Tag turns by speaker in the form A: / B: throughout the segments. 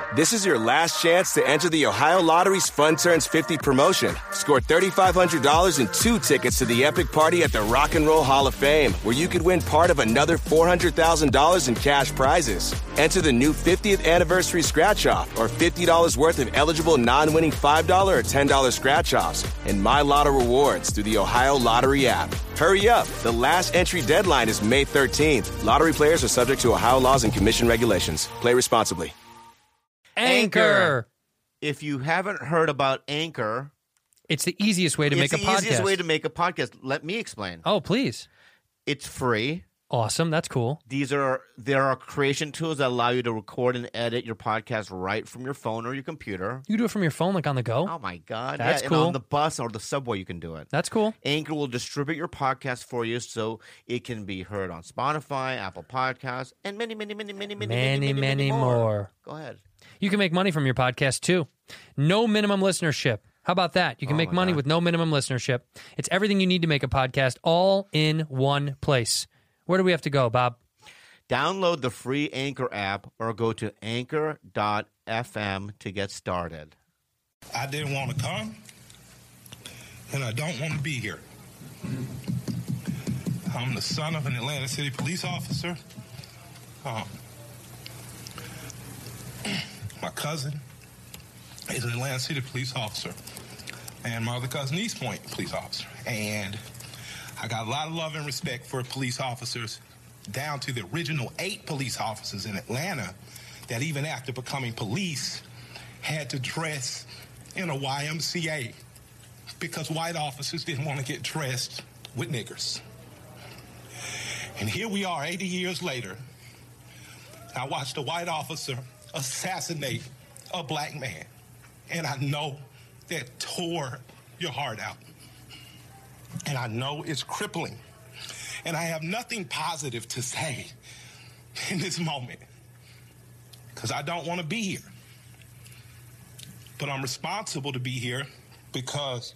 A: This is your last chance to enter the Ohio Lottery's Fun Turns 50 promotion. Score $3,500 and 2 tickets to the epic party at the Rock and Roll Hall of Fame, where you could win part of another $400,000 in cash prizes. Enter the new 50th anniversary scratch-off or $50 worth of eligible non-winning $5 or $10 scratch-offs and My Lotto rewards through the Ohio Lottery app. Hurry up. The last entry deadline is May 13th. Lottery players are subject to Ohio laws and commission regulations. Play responsibly.
B: Anchor.
C: If you haven't heard about Anchor,
B: It's the easiest way to make a podcast.
C: It's the easiest way to make a podcast. Let me explain.
B: Oh, please.
C: It's free.
B: Awesome. That's cool.
C: There are creation tools that allow you to record and edit your podcast right from your phone or your computer.
B: You do it from your phone, like on the go?
C: Oh, my God.
B: That's cool.
C: And on the bus or the subway, you can do it.
B: That's cool.
C: Anchor will distribute your podcast for you so it can be heard on Spotify, Apple Podcasts, and many more. Go ahead.
B: You can make money from your podcast, too. No minimum listenership. How about that? You can make money with no minimum listenership. It's everything you need to make a podcast all in one place. Where do we have to go, Bob?
C: Download the free Anchor app or go to anchor.fm to get started.
D: I didn't want to come, and I don't want to be here. I'm the son of an Atlanta City police officer. My cousin is an Atlanta City police officer, and my other cousin, East Point police officer. And I got a lot of love and respect for police officers, down to the original 8 police officers in Atlanta that even after becoming police had to dress in a YMCA because white officers didn't want to get dressed with niggers. And here we are 80 years later. I watched a white officer assassinate a black man. And I know that tore your heart out. And I know it's crippling. And I have nothing positive to say in this moment because I don't want to be here. But I'm responsible to be here because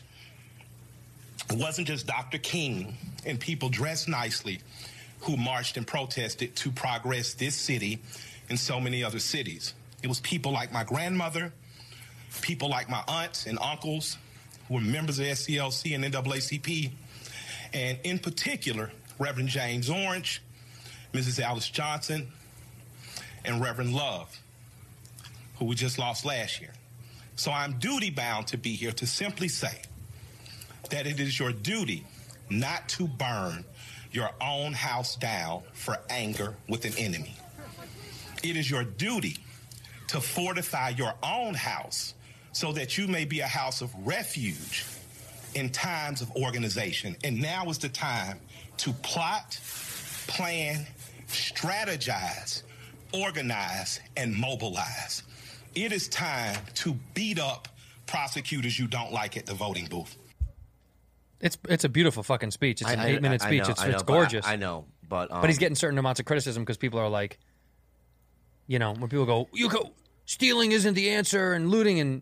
D: it wasn't just Dr. King and people dressed nicely who marched and protested to progress this city and so many other cities. It was people like my grandmother, people like my aunts and uncles who were members of SCLC and NAACP, and in particular, Reverend James Orange, Mrs. Alice Johnson, and Reverend Love, who we just lost last year. So I'm duty-bound to be here to simply say that it is your duty not to burn your own house down for anger with an enemy. It is your duty to fortify your own house so that you may be a house of refuge in times of organization. And now is the time to plot, plan, strategize, organize, and mobilize. It is time to beat up prosecutors you don't like at the voting booth.
B: It's a beautiful fucking speech. It's an 8-minute speech. It's gorgeous.
C: I know, but
B: he's getting certain amounts of criticism because people are like, you know, when people go, stealing isn't the answer and looting and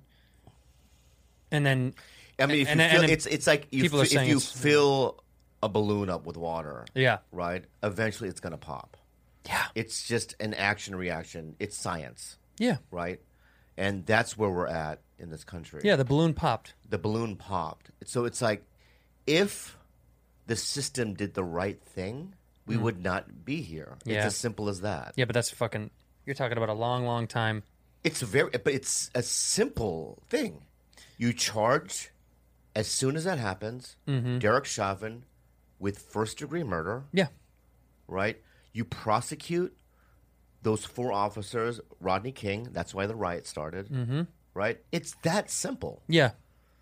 B: then
C: I mean, it's like if you fill a balloon up with water,
B: yeah,
C: right? Eventually, it's gonna pop.
B: Yeah,
C: it's just an action reaction. It's science.
B: Yeah,
C: right. And that's where we're at in this country.
B: Yeah, the balloon popped.
C: The balloon popped. So it's like if the system did the right thing, we would not be here.
B: Yeah.
C: It's as simple as that.
B: Yeah, but that's fucking. You're talking about a long, long time.
C: But it's a simple thing. You charge, as soon as that happens, Derek Chauvin with first-degree murder.
B: Yeah.
C: Right? You prosecute those 4 officers, Rodney King, that's why the riot started. Mm-hmm. Right? It's that simple.
B: Yeah.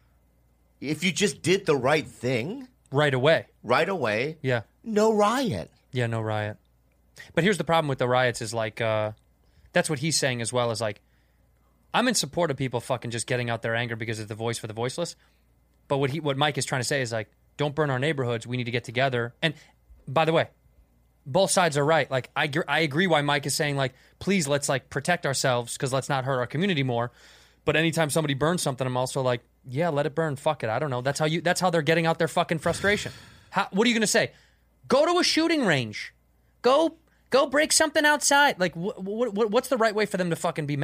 C: If you just did the right thing.
B: Right away.
C: Yeah. No riot.
B: Yeah, no riot. But here's the problem with the riots is like, that's what he's saying as well, is like, I'm in support of people fucking just getting out their anger because it's the voice for the voiceless. But what Mike is trying to say is like, don't burn our neighborhoods. We need to get together. And by the way, both sides are right. Like I agree why Mike is saying like, please let's like protect ourselves because let's not hurt our community more. But anytime somebody burns something, I'm also like, yeah, let it burn. Fuck it. I don't know. That's how they're getting out their fucking frustration. What are you going to say? Go to a shooting range. Go break something outside. Like what's the right way for them to fucking be mad?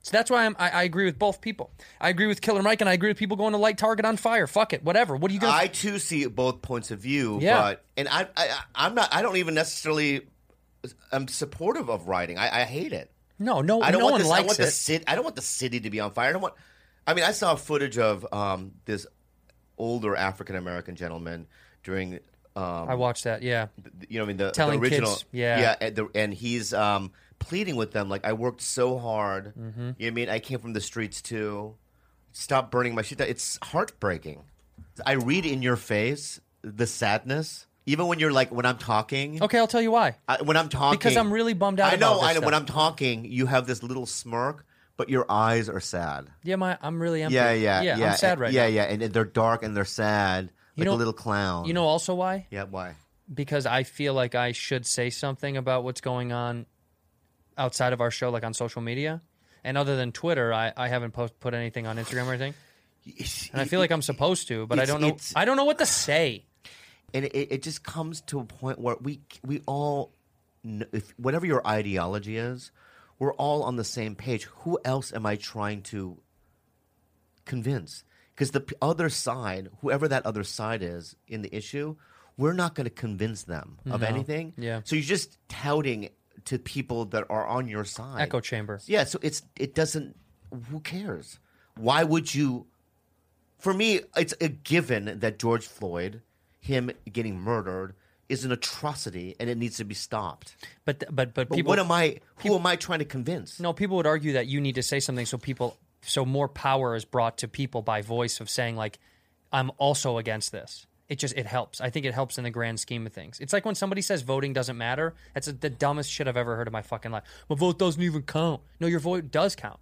B: So that's why I agree with both people. I agree with Killer Mike, and I agree with people going to light Target on fire. Fuck it, whatever. What are you going to...
C: I, too, see both points of view.
B: Yeah.
C: But, and I'm not... I don't even necessarily... I'm supportive of rioting. I hate it.
B: No
C: I don't
B: one
C: want
B: likes it.
C: I don't want the city to be on fire. I mean, I saw footage of this older African-American gentleman during...
B: I watched that, yeah.
C: You know what I mean? The
B: Telling
C: original...
B: kids, yeah.
C: And he's pleading with them, like, I worked so hard.
B: Mm-hmm.
C: You know what I mean? I came from the streets, too. Stop burning my shit down. It's heartbreaking. I read in your face the sadness... Even when you're like, when I'm talking.
B: Okay, I'll tell you why.
C: When I'm talking.
B: Because I'm really bummed out
C: I know.
B: about this stuff.
C: When I'm talking, you have this little smirk, but your eyes are sad.
B: Yeah, I'm really empty.
C: Yeah.
B: I'm sad right now.
C: Yeah, and they're dark and they're sad, like a little clown.
B: You know also why?
C: Yeah, why?
B: Because I feel like I should say something about what's going on outside of our show, like on social media. And other than Twitter, I haven't put anything on Instagram or anything. And I feel like I'm supposed to, but I don't know. I don't know what to say.
C: And it just comes to a point where we all, if whatever your ideology is, we're all on the same page. Who else am I trying to convince? Because the other side, whoever that other side is in the issue, we're not going to convince them of anything.
B: Yeah.
C: So you're just touting to people that are on your side.
B: Echo chamber.
C: Yeah. So it doesn't. Who cares? Why would you? For me, it's a given that George Floyd, him getting murdered, is an atrocity and it needs to be stopped.
B: But people,
C: what am I? Who am I trying to convince?
B: No, people would argue that you need to say something so more power is brought to people by voice of saying like, I'm also against this. It helps. I think it helps in the grand scheme of things. It's like when somebody says voting doesn't matter. That's the dumbest shit I've ever heard in my fucking life. My vote doesn't even count. No, your vote does count.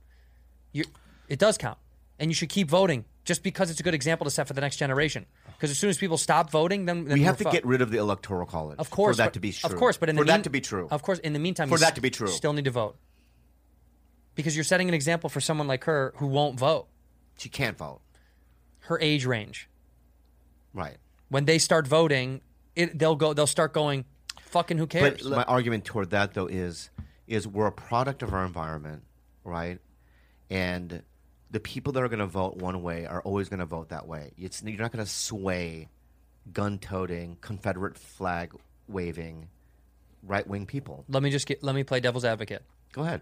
B: It does count, and you should keep voting just because it's a good example to set for the next generation. Because as soon as people stop voting, then
C: we have to get rid of the electoral college.
B: Of course,
C: for that to be true.
B: Of course, but
C: that to be true.
B: Of course, in the meantime,
C: for that to be true,
B: you still need to vote. Because you're setting an example for someone like her who won't vote.
C: She can't vote.
B: Her age range.
C: Right.
B: When they start voting, they'll start going, fucking who cares?
C: But my argument toward that though is we're a product of our environment, right? And the people that are going to vote one way are always going to vote that way. You're not going to sway gun-toting, Confederate flag waving, right-wing people.
B: Let me play devil's advocate.
C: Go ahead.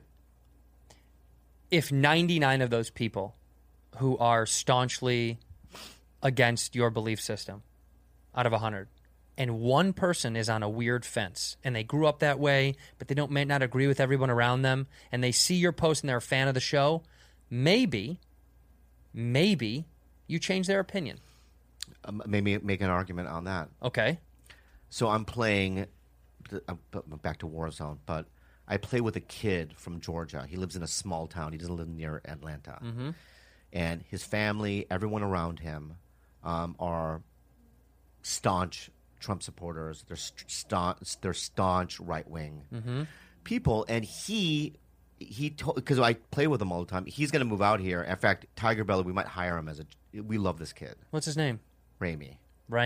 B: If 99 of those people who are staunchly against your belief system out of 100, and one person is on a weird fence, and they grew up that way, but they may not agree with everyone around them, and they see your post and they're a fan of the show, maybe you change their opinion.
C: Maybe make an argument on that.
B: Okay.
C: So I'm playing, back to Warzone, but I play with a kid from Georgia. He lives in a small town. He doesn't live near Atlanta. Mm-hmm. And his family, everyone around him, are staunch Trump supporters. They're staunch right-wing people. And he because I play with him all the time, he's going to move out here. In fact, Tiger Belly, we might hire him we love this kid.
B: What's his name?
C: Raimi.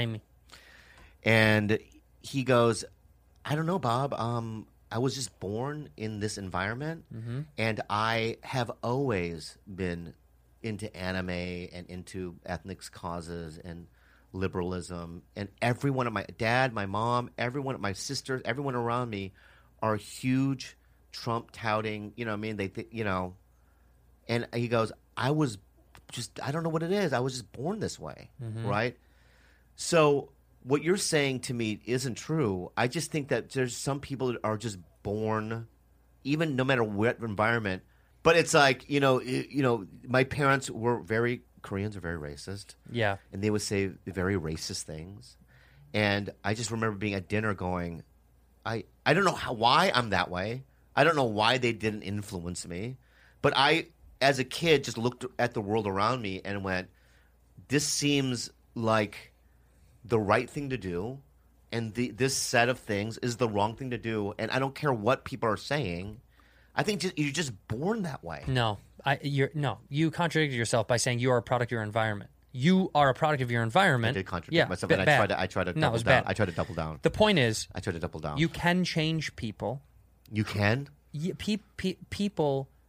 B: And
C: he goes, I don't know, Bob. I was just born in this environment, and I have always been into anime and into ethnic causes and liberalism. And every one of my dad, my mom, everyone, my sisters, everyone around me are huge Trump touting. You know what I mean? They think, and he goes, I don't know what it is. I was just born this way, right? So what you're saying to me isn't true. I just think that there's some people that are just born, even no matter what environment. But it's like, my parents were Koreans are very racist.
B: Yeah.
C: And they would say very racist things. And I just remember being at dinner going, I don't know why I'm that way. I don't know why they didn't influence me. But I, as a kid, just looked at the world around me and went, this seems like the right thing to do. And this set of things is the wrong thing to do. And I don't care what people are saying. I think you're just born that way.
B: No, you contradicted yourself by saying you are a product of your environment. You are a product of your environment.
C: I did contradict myself, and I tried to double down. I tried to double down.
B: The point is,
C: I tried to double down.
B: You can change people.
C: You can?
B: People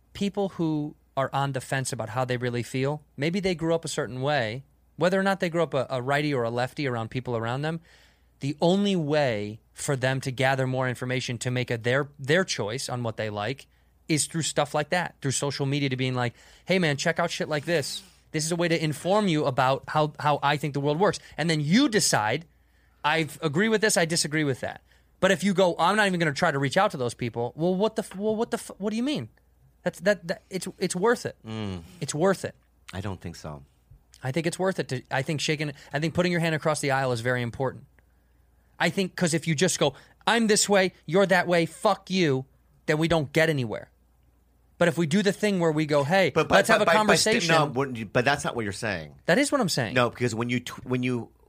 B: people who are on the fence about how they really feel, maybe they grew up a certain way, whether or not they grew up a righty or a lefty around people around them, the only way for them to gather more information to make their choice on what they like is through stuff like that, through social media, to being like, hey, man, check out shit like this. This is a way to inform you about how I think the world works. And then you decide, I agree with this, I disagree with that. But if you go, I'm not even going to try to reach out to those people, what do you mean? It's worth it. It's worth it.
C: I don't think so.
B: I think it's worth it. I think putting your hand across the aisle is very important. I think because if you just go, I'm this way, you're that way, fuck you, then we don't get anywhere. But if we do the thing where we go, hey, let's have a conversation.
C: But that's not what you're saying.
B: That is what I'm saying.
C: No, because when you tweet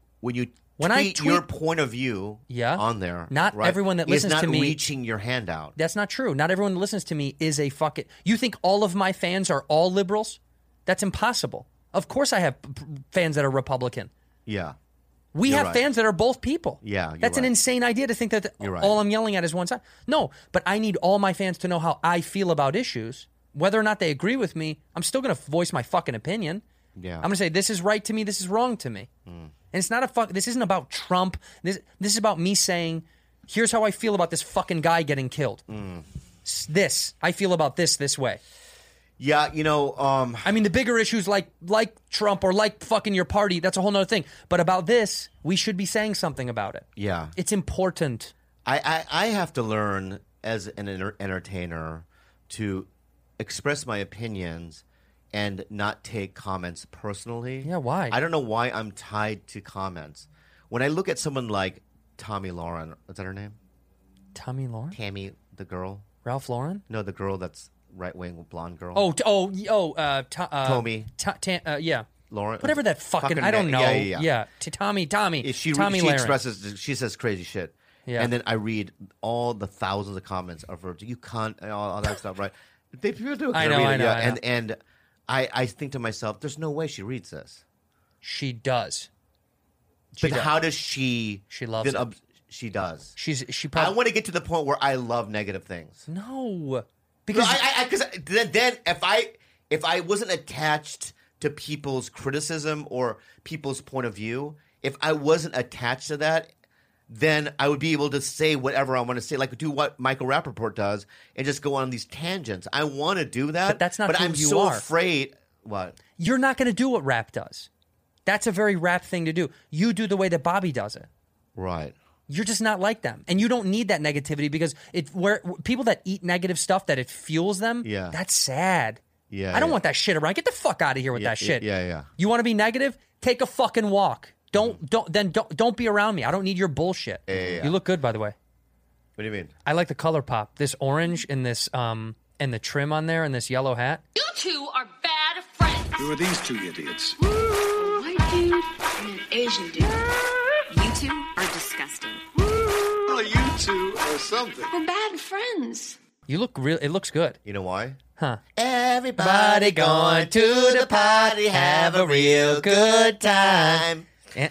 C: your point of view on there,
B: not everyone that listens to me
C: is not reaching your hand out.
B: That's not true. Not everyone that listens to me is a fucking. You think all of my fans are all liberals? That's impossible. Of course, I have fans that are Republican.
C: Yeah.
B: We have fans that are both people.
C: Yeah,
B: that's an insane idea to think that all I'm yelling at is one side. No, but I need all my fans to know how I feel about issues. Whether or not they agree with me, I'm still going to voice my fucking opinion.
C: Yeah.
B: I'm going to say, this is right to me, this is wrong to me. And it's not this isn't about Trump. This is about me saying, here's how I feel about this fucking guy getting killed. I feel about this way.
C: Yeah,
B: I mean, the bigger issues like Trump or like fucking your party, that's a whole nother thing. But about this, we should be saying something about it.
C: Yeah.
B: It's important.
C: I have to learn as an entertainer to express my opinions and not take comments personally.
B: Yeah, why?
C: I don't know why I'm tied to comments. When I look at someone like Tomi Lahren, is that her name?
B: Tomi Lahren?
C: Tammy, the girl.
B: Ralph Lauren?
C: No, the girl that's right-wing blonde girl.
B: Tomi. Yeah.
C: Lauren.
B: Whatever that fucking I don't know. Yeah. Tomi.
C: She expresses, she says crazy shit.
B: Yeah.
C: And then I read all the thousands of comments of her, you can't, and all that stuff, right? People do.
B: I know.
C: And I think to myself, there's no way she reads this.
B: She does.
C: How does she?
B: She loves it.
C: She does.
B: She probably.
C: I want to get to the point where I love negative things.
B: No, because
C: then if I wasn't attached to people's criticism or people's point of view, if I wasn't attached to that, then I would be able to say whatever I want to say, like do what Michael Rappaport does and just go on these tangents. I want to do that,
B: but that's not.
C: I'm so afraid. What?
B: You're not going to do what Rap does. That's a very Rap thing to do. You do the way that Bobby does it.
C: Right.
B: You're just not like them, and you don't need that negativity because where people that eat negative stuff that it fuels them.
C: Yeah.
B: That's sad.
C: Yeah.
B: I don't want that shit around. Get the fuck out of here with that shit.
C: Yeah.
B: You want to be negative? Take a fucking walk. Don't be around me. I don't need your bullshit.
C: Yeah.
B: You look good, by the way.
C: What do you mean?
B: I like the color pop. This orange and this and the trim on there and this yellow hat.
E: You two are bad friends.
F: Who are these two idiots?
E: A white dude and an Asian dude. You two are disgusting.
F: Well, you two are something.
E: We're bad friends.
B: You look real. It looks good.
C: You know why?
B: Huh.
C: Everybody going to the party, have a real good time.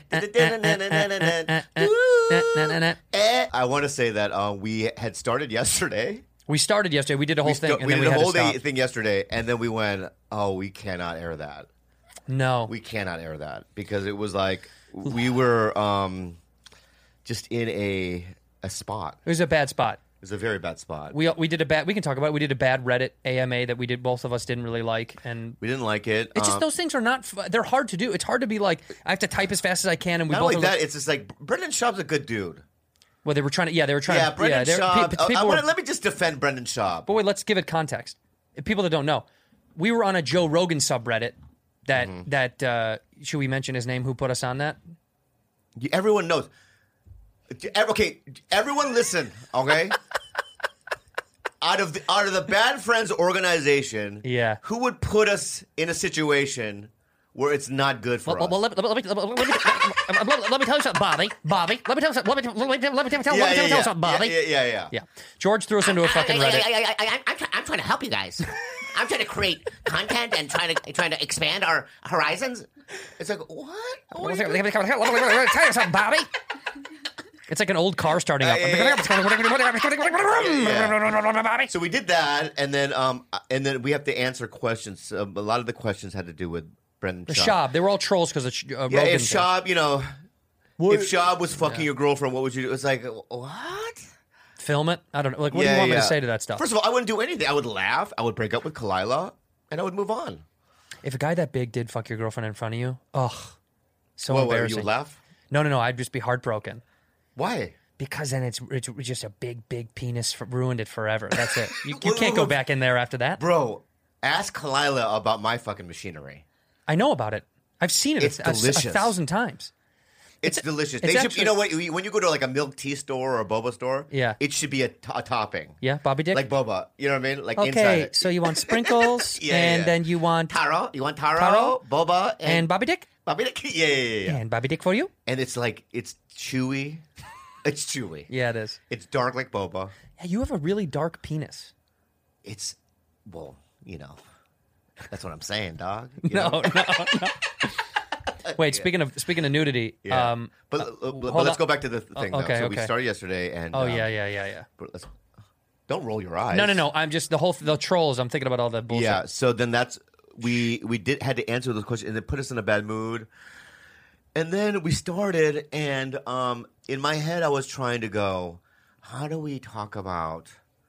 C: I want to say that we had started yesterday.
B: We started yesterday. We did a whole thing. And
C: we
B: then
C: did
B: we
C: a
B: had
C: whole
B: to stop.
C: thing yesterday, and then we went, we cannot air that.
B: No.
C: We cannot air that because it was like we were just in a spot.
B: It was a bad spot.
C: It was a very bad spot.
B: We did a bad. We can talk about it. We did a bad Reddit AMA that we did. Both of us didn't really like, and
C: we didn't like it.
B: It's just those things are not. They're hard to do. It's hard to be like I have to type as fast as I can, and we
C: not
B: both.
C: Not like that. It's just like Brendan Schaub's a good dude.
B: Well, they were trying to. Yeah, they were trying.
C: Yeah, Brendan Schaub.
B: Let
C: me just defend Brendan Schaub.
B: But wait, let's give it context. People that don't know, we were on a Joe Rogan subreddit. That should we mention his name? Who put us on that?
C: Everyone knows. Okay, everyone listen. Okay. Out of the Bad Friends organization,
B: yeah,
C: who would put us in a situation where it's not good for us?
B: Well, let me tell you something, Bobby. Let me tell you something. Let me tell you something, Bobby.
C: Yeah.
B: George threw us into a fucking Reddit.
G: I'm trying to help you guys. I'm trying to create content and trying to expand our horizons.
C: It's like what?
B: Let me tell you something, Bobby. It's like an old car starting up.
C: So we did that, and then we have to answer questions. A lot of the questions had to do with Brendan Schaub.
B: Schaub. They were all trolls because of Rogan.
C: Yeah, if Schaub, if Schaub was fucking your girlfriend, what would you do? It's like, what?
B: Film it? I don't know. Like, what do you want me to say to that stuff?
C: First of all, I wouldn't do anything. I would laugh. I would break up with Kalila, and I would move on.
B: If a guy that big did fuck your girlfriend in front of you, so
C: What,
B: embarrassing.
C: you would laugh?
B: No. I'd just be heartbroken.
C: Why?
B: Because then it's just a big penis ruined it forever. That's it. You can't go back in there after that.
C: Bro, ask Kalila about my fucking machinery.
B: I know about it. I've seen it
C: It's delicious.
B: 1,000 times.
C: It's delicious.
B: it's
C: They should,
B: actually-
C: you know what? When you go to like a milk tea store or a boba store,
B: Yeah.
C: it should be a topping.
B: Yeah, Bobby Dick?
C: Like boba. You know what I mean? Like inside
B: Okay,
C: it.
B: so you want sprinkles, and then you want
C: Taro. You want taro,
B: Taro?
C: boba,
B: and Bobby Dick?
C: Bobby Dick? Yeah.
B: And Bobby Dick for you?
C: And it's like, it's chewy. It's chewy.
B: Yeah, it is.
C: It's dark like boba.
B: Yeah, you have a really dark penis.
C: It's, well, that's what I'm saying, dog. You know?
B: No. Wait, speaking of nudity,
C: Yeah. But
B: hold
C: let's
B: on.
C: go back to the thing.
B: okay,
C: So
B: okay.
C: we started yesterday, and
B: yeah.
C: but don't roll your eyes.
B: No. I'm just the trolls. I'm thinking about all that bullshit.
C: Yeah. So then we had to answer those questions, and it put us in a bad mood. And then we started, and in my head, I was trying to go, how do we talk about,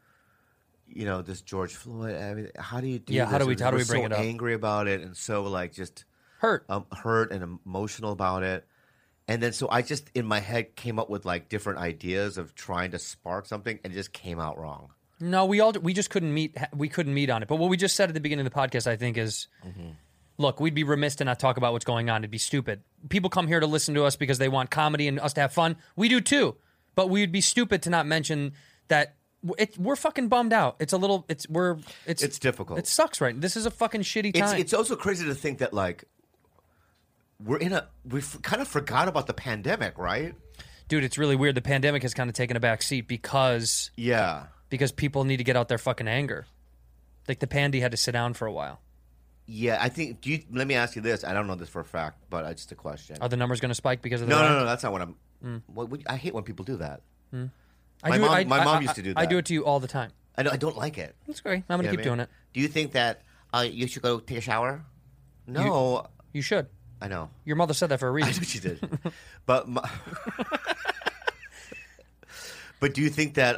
C: this George Floyd? Everything? How do you do?
B: Yeah,
C: this?
B: how do we
C: We're
B: bring
C: so
B: it up?
C: Angry about it, and so like just
B: Hurt.
C: hurt and emotional about it. And then so I just in my head came up with like different ideas of trying to spark something, and it just came out wrong.
B: No, we just couldn't meet. We couldn't meet on it. But what we just said at the beginning of the podcast, I think, is, look, we'd be remiss to not talk about what's going on. It'd be stupid. People come here to listen to us because they want comedy and us to have fun. We do too. But we'd be stupid to not mention that we're fucking bummed out. It's a little. It's
C: difficult.
B: It sucks, right? This is a fucking shitty time.
C: It's also crazy to think that like we've kind of forgot about the pandemic, right?
B: Dude, it's really weird. The pandemic has kind of taken a back seat because people need to get out their fucking anger. Like the pandy had to sit down for a while.
C: Yeah, I think. Let me ask you this. I don't know this for a fact, but it's just a question.
B: Are the numbers going to spike because of the
C: No. That's not what I'm. I hate when people do that.
B: My
C: mom used to do that.
B: I do it to you all the time.
C: I don't like it.
B: That's great. I'm going to keep doing it.
C: Do you think that you should go take a shower? No,
B: You should.
C: I know.
B: Your mother said that for a
C: I
B: reason.
C: know she did. But but do you think that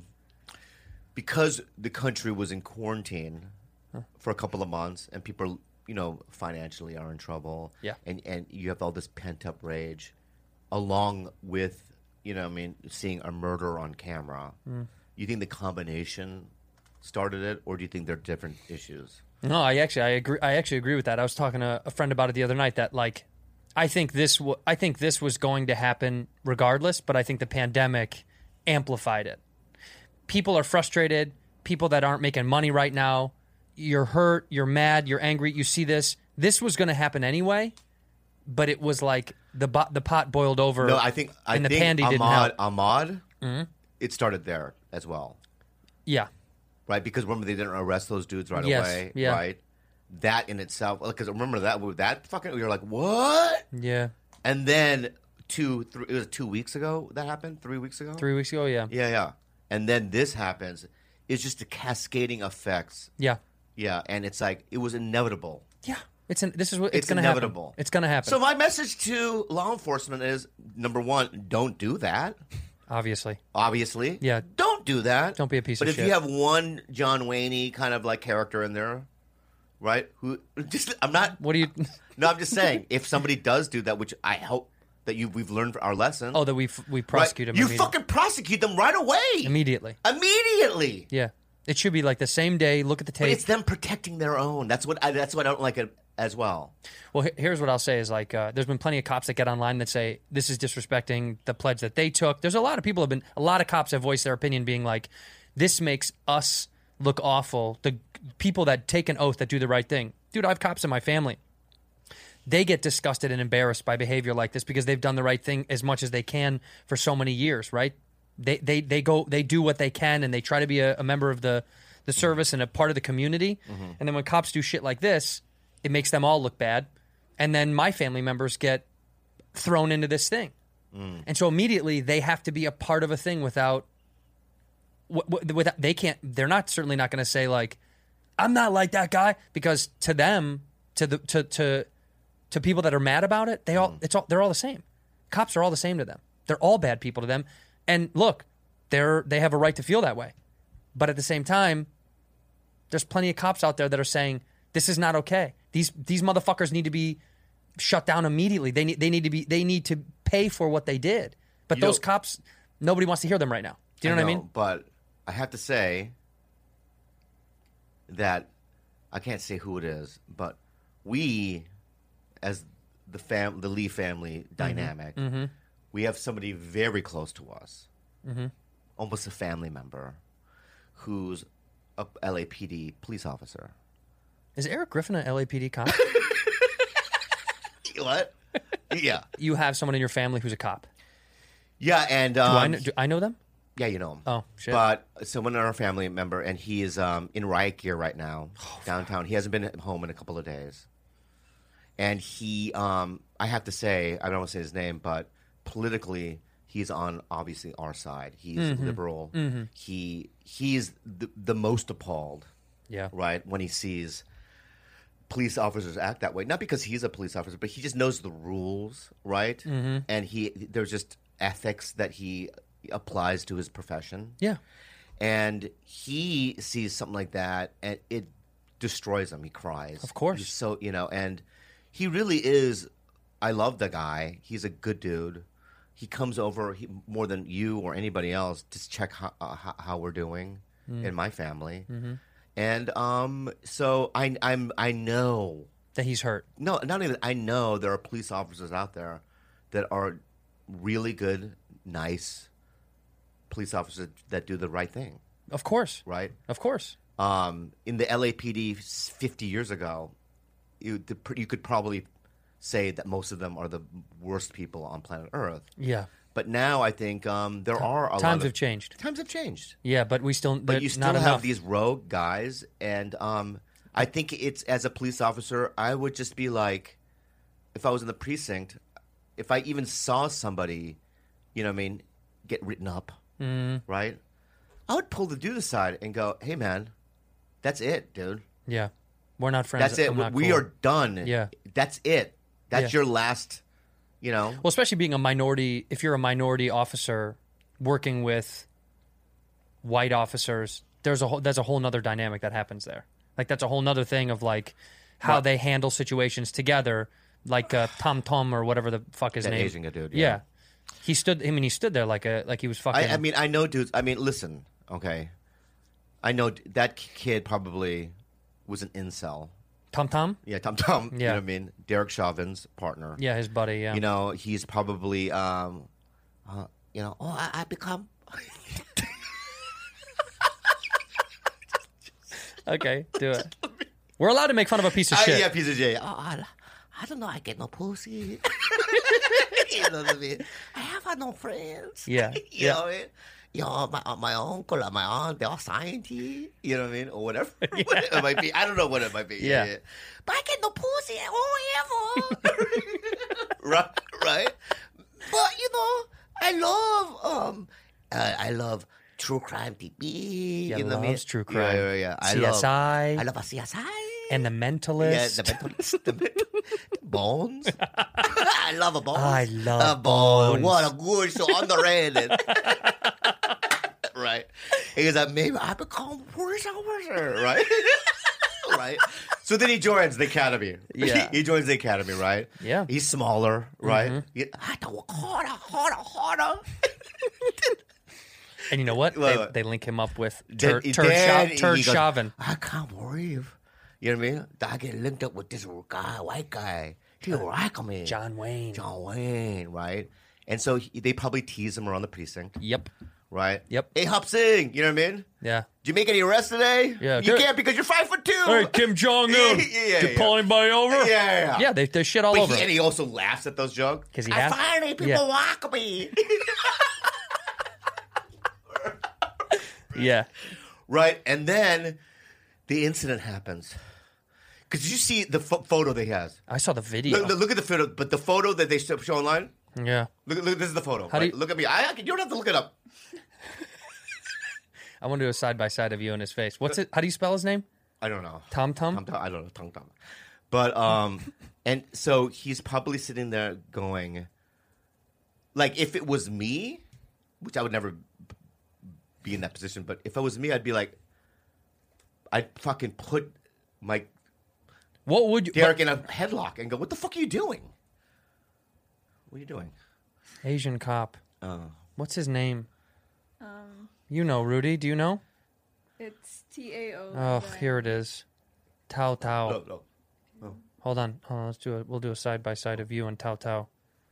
C: because the country was in quarantine for a couple of months and people, financially are in trouble, and you have all this pent up rage, along with seeing a murder on camera, you think the combination started it, or do you think they're different issues?
B: No, I actually agree with that. I was talking to a friend about it the other night. That I think this was going to happen regardless, but I think the pandemic amplified it. People are frustrated. People that aren't making money right now. You're hurt. You're mad. You're angry. You see this. This was going to happen anyway, but it was like the pot boiled over.
C: No, I think
B: the pandy didn't help.
C: Ahmaud. It started there as well.
B: Yeah.
C: Right, because remember they didn't arrest those dudes right
B: Yes,
C: away,
B: yeah.
C: right? That in itself, because remember that fucking, you're like, what?
B: Yeah.
C: And then it was 2 weeks ago that happened, 3 weeks ago?
B: 3 weeks ago, yeah.
C: Yeah. And then this happens. It's just the cascading effects.
B: Yeah.
C: Yeah, and it's like, it was inevitable.
B: Yeah. This is what it's
C: It's
B: going to happen.
C: inevitable.
B: It's going to happen.
C: So my message to law enforcement is, number one, don't do that.
B: Obviously.
C: Yeah. Don't do that.
B: Don't be a piece
C: but
B: of
C: if
B: shit.
C: you have one John Wayne-y kind of like character in there, right?
B: What do you?
C: No, I'm just saying, if somebody does do that, which I hope that we've learned our lesson.
B: Oh, that we prosecute them.
C: You fucking prosecute them right away.
B: Immediately.
C: Immediately.
B: Yeah. It should be like the same day. Look at the tape.
C: But it's them protecting their own. That's what I don't like it as well.
B: Well, here's what I'll say is there's been plenty of cops that get online that say this is disrespecting the pledge that they took. There's a lot of cops have voiced their opinion being like, this makes us look awful. The people that take an oath that do the right thing. Dude, I have cops in my family. They get disgusted and embarrassed by behavior like this because they've done the right thing as much as they can for so many years, right? They do what they can and they try to be a member of the service and a part of the community. And then when cops do shit like this, it makes them all look bad. And then my family members get thrown into this thing. And so immediately they have to be a part of a thing without they can't. They're not certainly not going to say like, I'm not like that guy, because to them, to people that are mad about it, they're all the same. Cops are all the same to them. They're all bad people to them. And look, they have a right to feel that way. But at the same time, there's plenty of cops out there that are saying this is not okay. These motherfuckers need to be shut down immediately. They need to pay for what they did. But those cops, nobody wants to hear them right now. Do you know what I mean?
C: But I have to say that I can't say who it is, but we, as the Lee family dynamic, we have somebody very close to us, almost a family member, who's a LAPD police officer.
B: Is Eric Griffin an LAPD cop?
C: What? Yeah.
B: You have someone in your family who's a cop.
C: Yeah, and
B: Do I know them?
C: yeah, you know him.
B: Oh, shit.
C: But someone in our family member, and he is in riot gear right now downtown. He hasn't been home in a couple of days. And he, I have to say, I don't want to say his name, but politically, he's on obviously our side. He's liberal. He's the most appalled,
B: Yeah.
C: right, when he sees police officers act that way. Not because he's a police officer, but he just knows the rules, right? And there's just ethics that he applies to his profession.
B: Yeah.
C: And he sees something like that, and it destroys him. He cries.
B: Of course.
C: He's so, and he really is. I love the guy. He's a good dude. He comes over more than you or anybody else to check how we're doing in my family. And so I know
B: That he's hurt.
C: No, not only that, I know there are police officers out there that are really good, nice police officers that do the right thing,
B: Of course.
C: right?
B: Of course.
C: In the LAPD 50 years ago, you could probably say that most of them are the worst people on planet Earth.
B: Yeah.
C: But now I think there are a lot of...
B: Times have changed.
C: Times have changed.
B: Yeah, but we still...
C: But you still
B: not
C: have
B: enough.
C: these rogue guys, and I think it's, as a police officer, I would just be like, if I was in the precinct, if I even saw somebody, get written up, right? I would pull the dude aside and go, hey, man, that's it, dude.
B: Yeah. We're not friends.
C: That's it.
B: I'm not
C: We
B: cool.
C: are done.
B: Yeah.
C: That's it. That's
B: Yeah.
C: your last,
B: Well, especially being a minority, if you're a minority officer working with white officers, there's a whole nother dynamic that happens there. Like, that's a whole nother thing of, like, how they handle situations together, like Tom Tom or whatever the fuck his
C: that
B: name.
C: Asian dude.
B: Yeah. He stood there like he was fucking...
C: I mean, I know dudes. I mean, listen, okay. I know that kid probably was an incel.
B: Tom Tom?
C: Yeah, Tom Tom.
B: Yeah.
C: You know what I mean? Derek Chauvin's partner.
B: Yeah, his buddy, yeah.
C: He's probably, I become...
B: Okay, do it. We're allowed to make fun of a piece of shit.
C: Yeah, piece of shit.
G: I don't know. I get no pussy. You know what I mean? I have no friends.
B: Yeah.
G: You know what I mean? My uncle and my aunt, they're all scientists.
C: You know what I mean? Or whatever. What it might be. I don't know what it might be.
B: Yeah.
G: But I get no pussy ever.
C: Right?
G: But, I love true crime TV.
B: Yeah,
G: you know what I mean?
B: loves true crime.
C: Yeah.
B: CSI.
G: I love a CSI.
B: And The Mentalist.
C: Yeah, the mentalist.
G: Bones. I love a Bones.
B: I love
G: a Bones.
B: Bones.
G: What a good show. Underrated.
C: Right.
G: He goes, maybe I become police officer.
C: Right? Right. So then he joins the academy.
B: Yeah.
C: He joins the academy, right?
B: Yeah.
C: He's smaller, right?
G: I have to work harder.
B: And you know what?
C: What?
B: They link him up with
C: Then
B: Turd
C: he goes,
B: Chauvin.
G: I can't believe.
C: You know what I mean?
G: I get linked up with this guy, white guy. He like me.
B: John Wayne.
C: John Wayne, right? And so they probably tease him around the precinct,
B: Yep.
C: right?
B: Yep.
C: Hey, Hop Sing, you know what I mean?
B: Yeah.
C: Did you make any arrests today?
B: Yeah,
C: You
B: good.
C: can't because you're 5'2".
B: Hey, Kim Jong Un.
C: Yeah.
B: Pull anybody over?
C: Yeah.
B: Yeah, they shit all
C: But
B: over.
C: and he also laughs at those jokes.
B: Because he
G: I
B: has.
G: finally people
B: Yeah.
G: like me.
B: Yeah.
C: Right, and then the incident happens. Because you see the photo that he has.
B: I saw the video.
C: Look at the photo, but the photo that they show online,
B: Yeah.
C: Look, this is the photo.
B: How do you-
C: look at me. You don't have to look it up.
B: I want to do a side by side of you and his face. What's it? How do you spell his name?
C: I don't know.
B: Tom Tom?
C: I don't know. Tom. But and so he's probably sitting there going, like, if it was me, which I would never be in that position, but if it was me, I'd be like, I'd fucking put my
B: What would you?
C: Derek in a headlock and go, "What the fuck are you doing? What are you doing?"
B: Asian cop.
C: Oh.
B: What's his name? You know, Rudy. Do you know?
H: It's Tao.
B: Oh, here it is. Tao Tao.
C: No.
B: Hold on. Let's do it. We'll do a side by side of you and Tao Tao.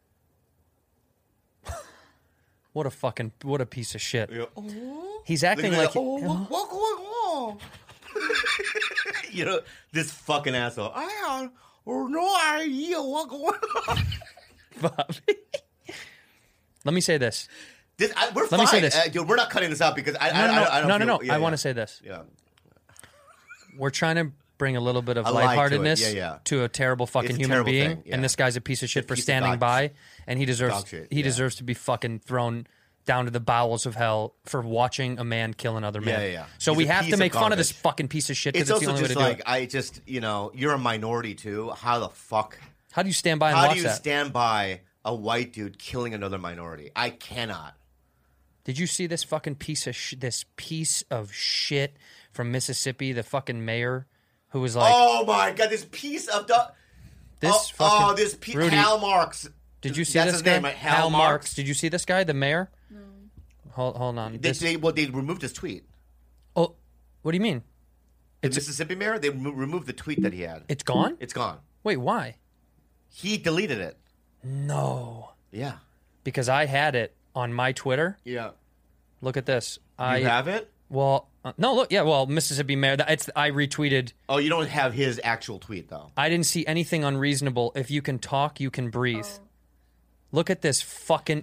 B: What a piece of shit.
C: Yeah.
B: He's acting like.
C: What's going on? You know, this fucking asshole. I have no idea what's going on.
B: Let me say this.
C: We're
B: Let me say
C: fine.
B: this.
C: Dude, we're not cutting this out because I don't
B: No.
C: feel- yeah,
B: I want
C: yeah.
B: to say this.
C: Yeah.
B: We're trying to bring a little bit of
C: A light to it.
B: lightheartedness
C: Yeah.
B: to a terrible fucking
C: It's a
B: human
C: terrible
B: being,
C: thing, yeah.
B: and this guy's a piece of shit for
C: piece of
B: standing
C: dog
B: by, and he deserves
C: dog shit,
B: he
C: yeah.
B: deserves to be fucking thrown down to the bowels of hell for watching a man kill another man.
C: Yeah.
B: So
C: He's
B: we
C: a
B: have
C: piece
B: to
C: of
B: make fun of this
C: garbage.
B: fucking piece of shit because
C: It's
B: it's the
C: also
B: only way to
C: just
B: do
C: like,
B: it.
C: I just, you're a minority too. How the fuck?
B: How do you stand by and
C: How
B: watch
C: do you
B: that?
C: stand by a white dude killing another minority? I cannot.
B: Did you see this fucking piece of shit from Mississippi, the fucking mayor who was like,
C: Oh my god, this piece of
B: this Rudy,
C: Hal Marks.
B: Did you see
C: That's
B: this
C: his
B: guy?
C: name, right?
B: Hal Marks. Did you see this guy, the mayor? No. Hold on.
C: They removed his tweet.
B: Oh, what do you mean?
C: The Mississippi mayor, they removed the tweet that he had.
B: It's gone?
C: It's gone.
B: Wait, why?
C: He deleted it.
B: No.
C: Yeah.
B: Because I had it on my Twitter.
C: Yeah.
B: Look at this.
C: You have it?
B: Well, no, look. Yeah, well, Mississippi mayor. I retweeted.
C: Oh, you don't have his actual tweet, though.
B: I didn't see anything unreasonable. If you can talk, you can breathe. Look at this fat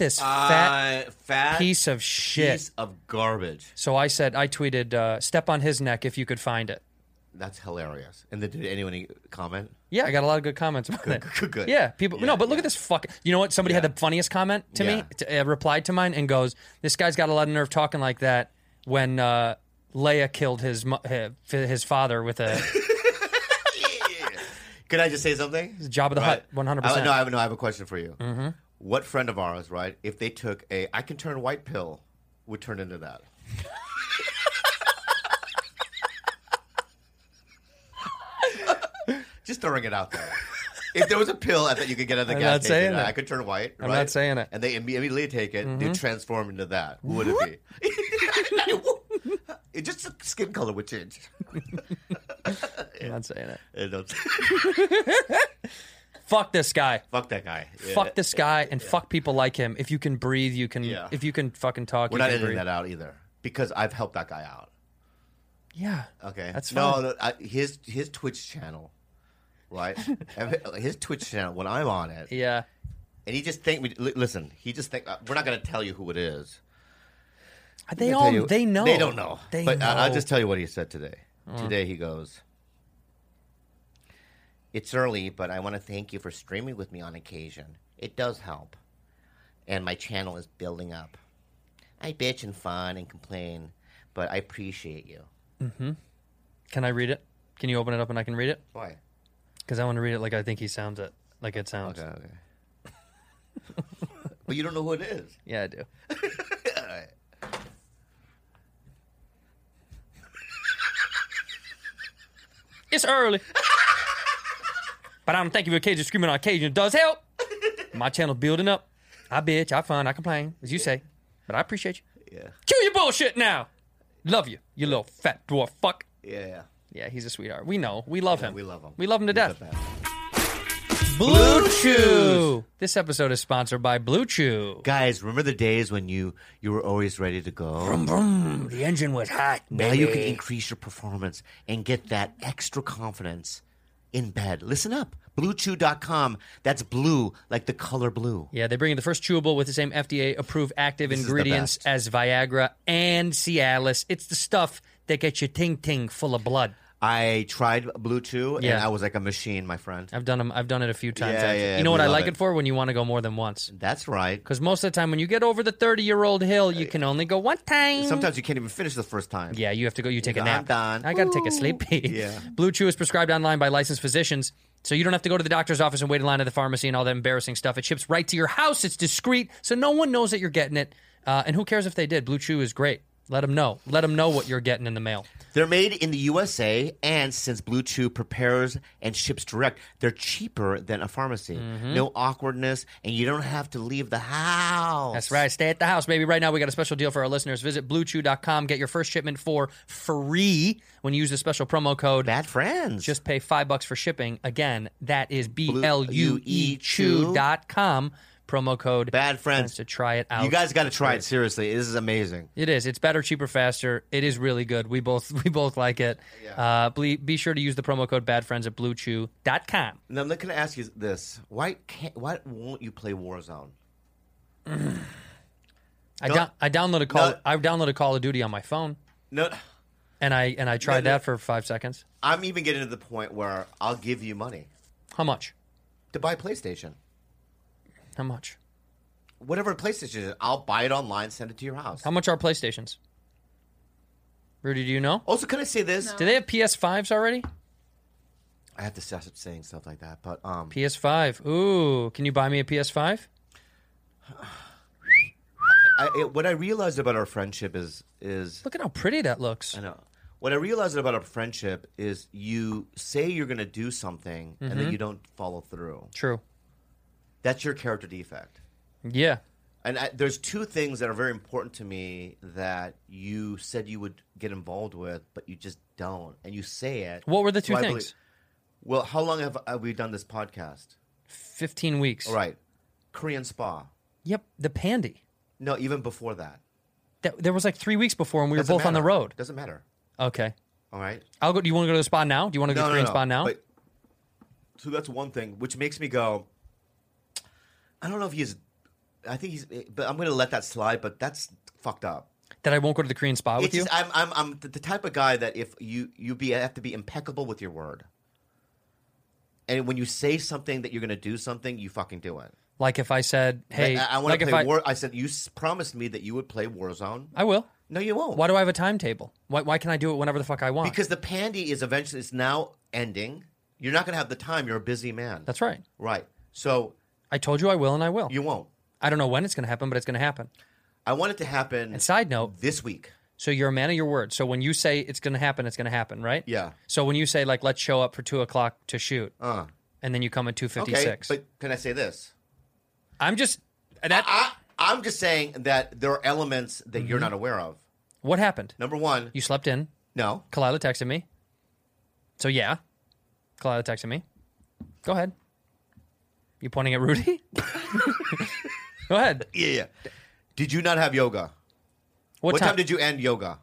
B: piece of shit.
C: Piece of garbage.
B: So I tweeted, step on his neck if you could find it.
C: That's hilarious. And then did anyone comment?
B: Yeah, I got a lot of good comments about it.
C: Good.
B: Yeah, people.
C: Yeah,
B: no, but look at this fucking. You know what? Somebody had the funniest comment to me. Replied to mine and goes, "This guy's got a lot of nerve talking like that when Leia killed his father with a."
C: Can I just say something?
B: It's Jabba the Hutt, 100%.
C: I have a question for you. Mm-hmm. What friend of ours, right? If they took I can turn white pill, would turn into that? Just throwing it out there. If there was a pill that you could get at the gas station, I could turn white.
B: I'm
C: right?
B: not saying it.
C: And they immediately take it, they transform into that. Who would it be? It's just the skin color would change.
B: I'm not saying it.
C: Don't-
B: Fuck this guy.
C: Fuck that guy. Yeah.
B: Fuck this guy and fuck people like him. If you can breathe, you can.
C: Yeah.
B: If you can fucking talk,
C: We're
B: you
C: not
B: can
C: editing
B: breathe.
C: that out either because I've helped that guy out.
B: Yeah.
C: Okay.
B: That's fine.
C: No, his Twitch channel, right? His Twitch channel. When I'm on it,
B: Yeah.
C: and he just listen. He just think we're not going to tell you who it is.
B: They
C: I'll
B: all.
C: tell you-
B: They know.
C: They don't know.
B: They
C: but
B: know.
C: I'll just tell you what he said today. Today he goes, "It's early, but I want to thank you for streaming with me on occasion. It does help, and my channel is building up. I bitch and fun and complain, but I appreciate you."
B: Can I read it? Can you open it up and I can read it?
C: Why?
B: Because I want to read it like I think he sounds it. Like it sounds.
C: Okay. But you don't know who it is.
B: Yeah, I do.
C: All right.
B: It's early. But I'm thanking you for occasion screaming on occasion. It does help. My channel's building up. I bitch, I fun, I complain, as you say. But I appreciate you.
C: Yeah.
B: Chew your bullshit now. Love you, you little fat dwarf fuck.
C: Yeah.
B: Yeah, he's a sweetheart. We know. We love him.
C: We love him.
B: We love him to death.
C: Look at that.
B: Blue Chew. This episode is sponsored by Blue Chew.
C: Guys, remember the days when you were always ready to go?
B: Vroom, vroom. The engine was hot.
C: Now you can
B: baby.
C: increase your performance and get that extra confidence in bed. Listen up. BlueChew.com. That's blue, like the color blue.
B: Yeah, they bring in the first chewable with the same FDA-approved active
C: This is the
B: ingredients
C: best.
B: as Viagra and Cialis. It's the stuff that gets your ting-ting full of blood.
C: I tried Blue Chew, and
B: Yeah.
C: I was like a machine, my friend.
B: I've done them. I've done it a few times.
C: Yeah,
B: actually.
C: yeah,
B: You know
C: we
B: what I
C: love
B: like
C: it.
B: it for? When you want to go more than once.
C: That's right.
B: Because most of the time, when you get over the 30-year-old hill, you can only go one time.
C: Sometimes you can't even finish the first time.
B: Yeah, you have to go. You take a
C: go,
B: nap.
C: "I'm done."
B: I got to take a sleepy.
C: Yeah.
B: Blue Chew is prescribed online by licensed physicians, so you don't have to go to the doctor's office and wait in line at the pharmacy and all that embarrassing stuff. It ships right to your house. It's discreet, so no one knows that you're getting it. And who cares if they did? Blue Chew is great. Let them know. Let them know what you're getting in the mail.
C: They're made in the USA, and since Blue Chew prepares and ships direct, they're cheaper than a pharmacy.
B: Mm-hmm.
C: No awkwardness, and you don't have to leave the house.
B: That's right. Stay at the house, baby. Right now, we got a special deal for our listeners. Visit BlueChew.com. Get your first shipment for free when you use the special promo code.
C: Bad friends.
B: Just pay $5 for shipping. Again, that is
C: BLUE
B: BLUE.com. Promo code
C: Bad friends.
B: to try it out.
C: You guys got to try it seriously. This is amazing.
B: It is. It's better, cheaper, faster. It is really good. We both like it. Be sure to use the promo code BadFriends at BlueChew.com.
C: Now I'm going to ask you this: Why won't you play Warzone?
B: I downloaded Call of Duty on my phone,
C: No,
B: and I tried
C: No.
B: that for 5 seconds.
C: I'm even getting to the point where I'll give you money
B: How much?
C: to buy PlayStation.
B: How much?
C: Whatever PlayStation is, I'll buy it online, send it to your house.
B: How much are PlayStations? Rudy, do you know?
C: Also, can I say this?
B: Do they have PS5s already?
C: I have to stop saying stuff like that, but
B: PS5. Ooh, can you buy me a PS5?
C: what I realized about our friendship is
B: Look at how pretty that looks.
C: I know. What I realized about our friendship is you say you're going to do something and then you don't follow through.
B: True.
C: That's your character defect.
B: Yeah.
C: And there's two things that are very important to me that you said you would get involved with, but you just don't. And you say it.
B: What were the two
C: So I
B: things?
C: well, how long have we done this podcast?
B: 15 weeks.
C: All right. Korean spa.
B: Yep. The Pandy.
C: No, even before that.
B: There was like 3 weeks before, and we were
C: Doesn't
B: both on the
C: matter.
B: road.
C: Doesn't matter.
B: Okay.
C: All right.
B: I'll go. Do you want to go to the spa now? Do you want to go to the Korean spa now?
C: But, so that's one thing, which makes me go, I don't know if I think he's, but I'm going to let that slide, but that's fucked up.
B: That I won't go to the Korean spa with
C: It's
B: you?
C: just, I'm the type of guy that if you have to be impeccable with your word. And when you say something that you're going to do something, you fucking do it.
B: Like if I said, hey,
C: I want
B: like
C: to
B: if
C: play War. I said you promised me that you would play Warzone.
B: I will.
C: No, you won't.
B: Why do I have a timetable? Why can I do it whenever the fuck I want?
C: Because the Pandy is eventually, it's now ending. You're not going to have the time. You're a busy man.
B: That's right.
C: Right. So
B: I told you I will, and I will.
C: you won't.
B: I don't know when it's going to happen, but it's going to happen.
C: I want it to happen.
B: And side note,
C: this week.
B: so you're a man of your word. So when you say it's going to happen, it's going to happen, right?
C: Yeah.
B: So when you say like let's show up for 2:00 to shoot,
C: Uh.
B: and then you come at 2:56.
C: Okay, but can I say this?
B: I'm just that.
C: I'm just saying that there are elements that you're not aware of.
B: What happened?
C: Number one,
B: You slept in.
C: no.
B: Kalila texted me. So yeah, Kalila texted me. Go ahead. You pointing at Rudy? Go ahead.
C: Yeah. Did you not have yoga? What time did you end yoga?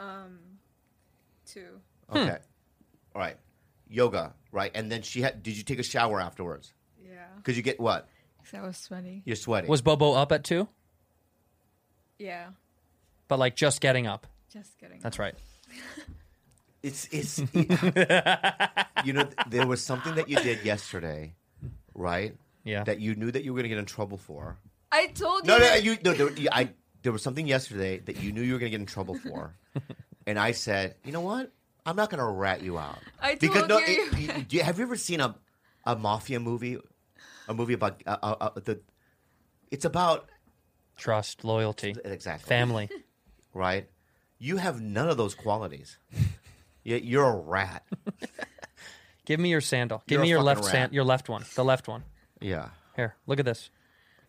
H: 2.
C: Okay. All right. Yoga, right? And then did you take a shower afterwards?
H: Yeah.
C: Because you get what?
H: Because I was sweaty.
C: You're sweating.
B: Was Bobo up at 2?
H: Yeah.
B: But like just getting up.
H: Just kidding.
B: That's right.
C: It's you know, there was something that you did yesterday, right?
B: Yeah.
C: That you knew that you were going to get in trouble for.
H: I told you.
C: There was something yesterday that you knew you were going to get in trouble for, and I said, you know what? I'm not going to rat you out.
H: I told you.
C: Have you ever seen a mafia movie? A movie about it's about
B: Trust, loyalty,
C: exactly
B: family.
C: right? You have none of those qualities. You're a rat.
B: Give me your sandal. Give
C: You're
B: me
C: a
B: your
C: fucking
B: left
C: rat.
B: your left one. The left one.
C: Yeah.
B: Here, look at this.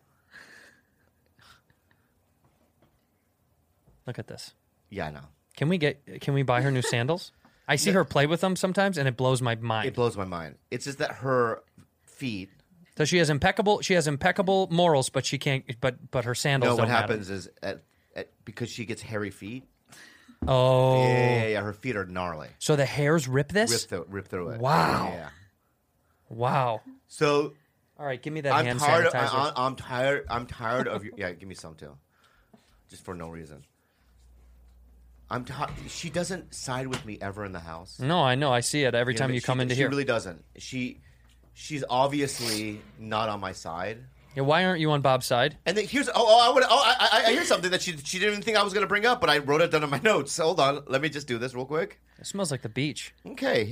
B: Look at this.
C: Yeah, I know.
B: Can we buy her new sandals? I see her play with them sometimes, and it blows my mind.
C: It blows my mind. It's just that her feet.
B: So she has impeccable morals, but she can't. But her sandals.
C: No, what
B: don't matter.
C: happens is because she gets hairy feet.
B: Oh,
C: Yeah. Her feet are gnarly.
B: So the hairs rip this.
C: Rip through it.
B: Wow.
C: Yeah.
B: Wow.
C: So
B: All right, give me that
C: I'm
B: hand
C: tired.
B: sanitizer.
C: I'm tired of your. Yeah, give me some too, just for no reason. She doesn't side with me ever in the house.
B: No, I know. I see it every time you come into here.
C: She really doesn't. She's obviously not on my side.
B: Yeah, why aren't you on Bob's side?
C: And then here's I hear something that she didn't even think I was going to bring up, but I wrote it down in my notes. Hold on, let me just do this real quick.
B: It smells like the beach.
C: Okay.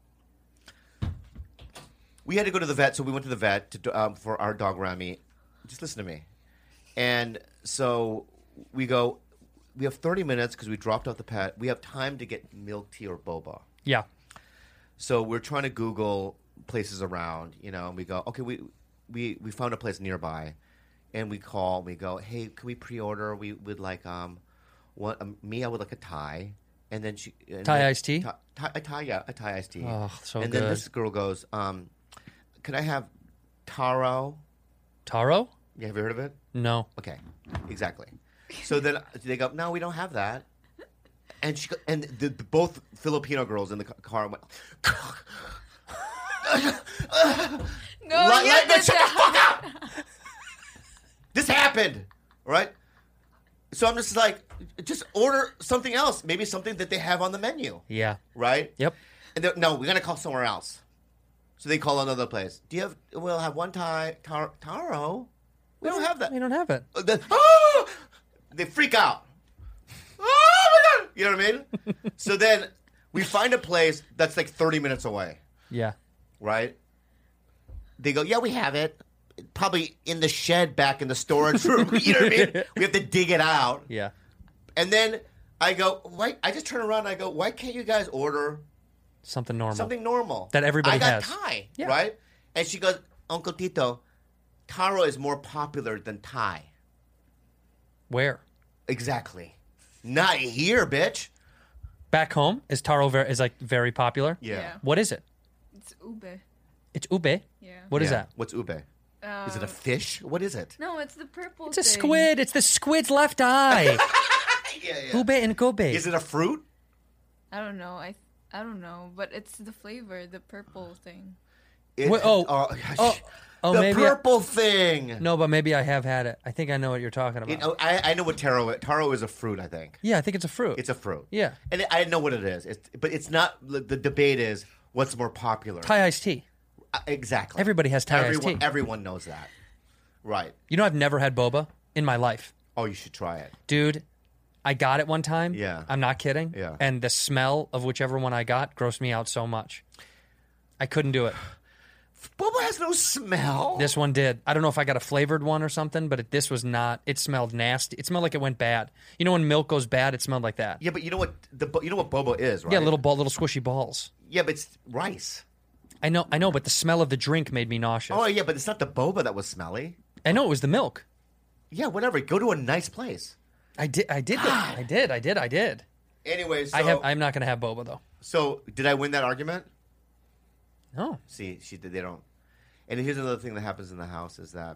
C: We had to go to the vet, so we went to the vet for our dog Rami. Just listen to me. And so we go. We have 30 minutes because we dropped off the pet. We have time to get milk tea or boba.
B: Yeah.
C: So we're trying to Google places around, and we go, okay, we found a place nearby, and we call. And we go, hey, can we pre-order? We would like I would like a Thai, and then
B: Thai iced tea.
C: A Thai iced tea.
B: Oh, so
C: and
B: good.
C: then this girl goes, can I have taro?
B: Taro?
C: Yeah, have you heard of it?
B: No.
C: Okay, exactly. So then they go, no, we don't have that. And the both Filipino girls in the car went,
H: No,
C: shut the fuck up! This happened, right? So I'm just like, just order something else. Maybe something that they have on the menu.
B: Yeah.
C: Right?
B: Yep.
C: And no, we're going to call somewhere else. So they call another place. We'll have one Thai, taro. We don't have that.
B: We don't have it.
C: They freak out. Oh my God! You know what I mean? So then we find a place that's like 30 minutes away.
B: Yeah.
C: Right? They go, yeah, we have it. Probably in the shed back in the storage room. You know what I mean? We have to dig it out.
B: Yeah.
C: And then I go, why? I just turn around and I go, why can't you guys order
B: something normal?
C: Something normal.
B: That everybody has.
C: I got Thai,
B: Yeah.
C: right? And she goes, Uncle Tito, taro is more popular than Thai.
B: Where?
C: Exactly. Not here, bitch.
B: Back home, is taro very popular?
C: Yeah.
B: What is it?
H: It's ube.
B: It's ube?
H: Yeah.
B: What is that?
C: What's ube? Is it a fish? What is it?
H: No, it's the purple
B: It's a
H: thing.
B: squid. It's the squid's left eye.
C: Yeah.
B: Ube and gobe.
C: Is it a fruit?
H: I don't know. I don't know, but it's the flavor, the purple thing.
B: The
C: the purple thing.
B: No, but maybe I have had it. I think I know what you're talking about.
C: I know what taro is. Taro is a fruit, I think.
B: Yeah, I think it's a fruit.
C: It's a fruit.
B: Yeah.
C: And I know what it is. But it's not, the debate is what's more popular.
B: Thai iced tea.
C: Exactly.
B: Everybody has Thai iced tea.
C: Everyone knows that. Right.
B: You know, I've never had boba in my life.
C: Oh, you should try it.
B: Dude, I got it one time.
C: Yeah.
B: I'm not kidding.
C: Yeah.
B: And the smell of whichever one I got grossed me out so much. I couldn't do it.
C: Boba has no smell.
B: This one did. I don't know if I got a flavored one or something, but this was not. It smelled nasty. It smelled like it went bad. You know when milk goes bad, it smelled like that.
C: Yeah, but you know what boba is, right?
B: Yeah, little squishy balls.
C: Yeah, but it's rice.
B: I know, but the smell of the drink made me nauseous.
C: Oh, yeah, but it's not the boba that was smelly.
B: I know, it was the milk.
C: Yeah, whatever. Go to a nice place.
B: I did.
C: Anyways,
B: I'm not going to have boba, though.
C: So, did I win that argument?
B: No.
C: See, they don't. And here's another thing that happens in the house is that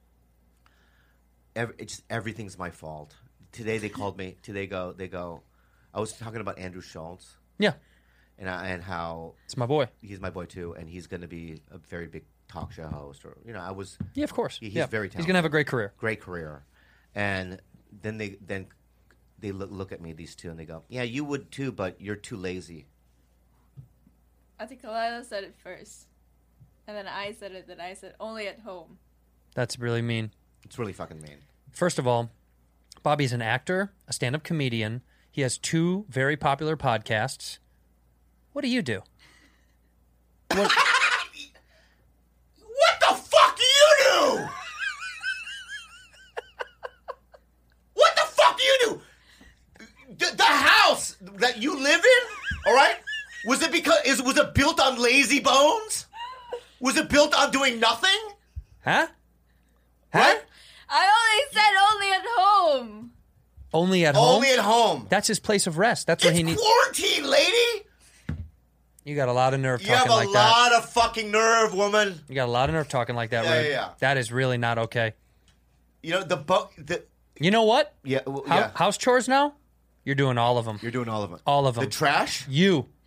C: everything's my fault. Today they called me. They go. I was talking about Andrew Schultz.
B: Yeah.
C: And how
B: it's my boy.
C: He's my boy too, and he's going to be a very big talk show host. Or I was.
B: Yeah, of course.
C: He's very talented.
B: He's going to have a great career.
C: Great career, and then they look at me, these two, and they go, "Yeah, you would too, but you're too lazy."
H: I think Kalila said it first, and then I said it. Then I said only at home.
B: That's really mean.
C: It's really fucking mean.
B: First of all, Bobby's an actor, a stand-up comedian. He has 2 very popular podcasts. What do you do?
C: What the fuck do you do? What the fuck do you do? The house that you live in, all right? Was it built on lazy bones? Was it built on doing nothing?
B: Huh?
C: Right?
H: I only said only at home.
B: Only at home?
C: Only at home.
B: That's his place of rest. That's where he needs.
C: Quarantine, lady.
B: You got a lot of nerve
C: You
B: talking
C: have
B: like
C: a
B: that.
C: lot of fucking nerve, woman.
B: You got a lot of nerve talking like that, Ray.
C: Yeah.
B: That is really not okay.
C: You know
B: You know what?
C: Yeah.
B: House chores now? You're doing all of them.
C: You're doing all of them.
B: All of them.
C: The trash?
B: You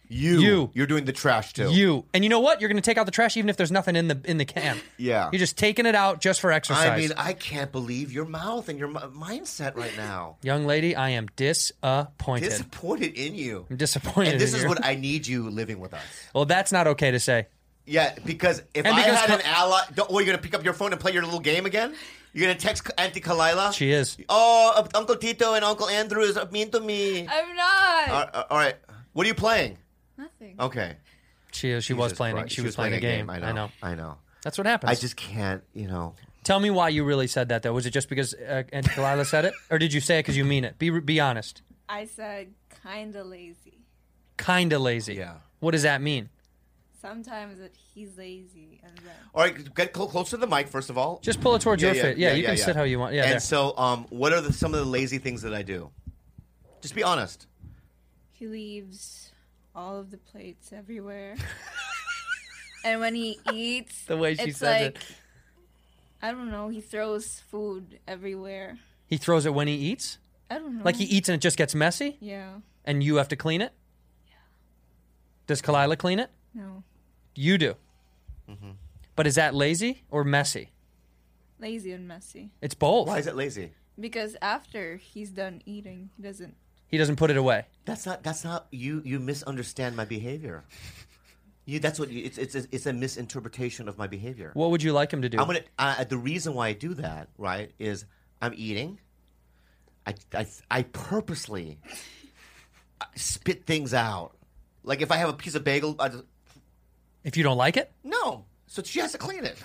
C: You're doing the trash too.
B: You. And you know what? You're going to take out the trash even if there's nothing in the can.
C: Yeah.
B: You're just taking it out just for exercise.
C: I mean, I can't believe your mouth and your mindset right now.
B: Young lady, I am disappointed.
C: Disappointed in you.
B: I'm disappointed
C: And this
B: in
C: is
B: you.
C: what I need you living with us.
B: Well, that's not okay to say.
C: Yeah, because if I had an ally... You're going to pick up your phone and play your little game again? You're going to text Auntie Kalila?
B: She is.
C: Oh, Uncle Tito and Uncle Andrew is mean to me.
H: I'm not.
C: All right. What are you playing?
H: Nothing.
C: Okay.
B: She was playing.
C: Christ.
B: She was playing a game.
C: I know.
B: That's what happens.
C: I just can't.
B: Tell me why you really said that though. Was it just because Auntie Kalila said it, or did you say it because you mean it? Be honest.
H: I said kinda lazy.
B: Kinda lazy.
C: Yeah.
B: What does that mean?
H: Sometimes that he's lazy and then.
C: All right, get close to the mic first of all.
B: Just pull it towards your fit. Yeah, you can sit how you want. Yeah.
C: And
B: there.
C: so, what are some of the lazy things that I do? Just be honest.
H: He leaves all of the plates everywhere. And when he eats,
B: The way she
H: it's
B: says
H: like,
B: it.
H: I don't know, he throws food everywhere.
B: He throws it when he eats?
H: I don't know.
B: Like he eats and it just gets messy?
H: Yeah.
B: And you have to clean it? Yeah. Does Kalila clean it?
H: No.
B: You do. Mm-hmm. But is that lazy or messy?
H: Lazy and messy.
B: It's both.
C: Why is it lazy?
H: Because after he's done eating,
B: He doesn't put it away.
C: That's not you. You misunderstand my behavior. It's a misinterpretation of my behavior.
B: What would you like him to do?
C: The reason why I do that, right, is I'm eating. I purposely spit things out. Like if I have a piece of bagel,
B: if you don't like it?
C: No. So she has to clean it.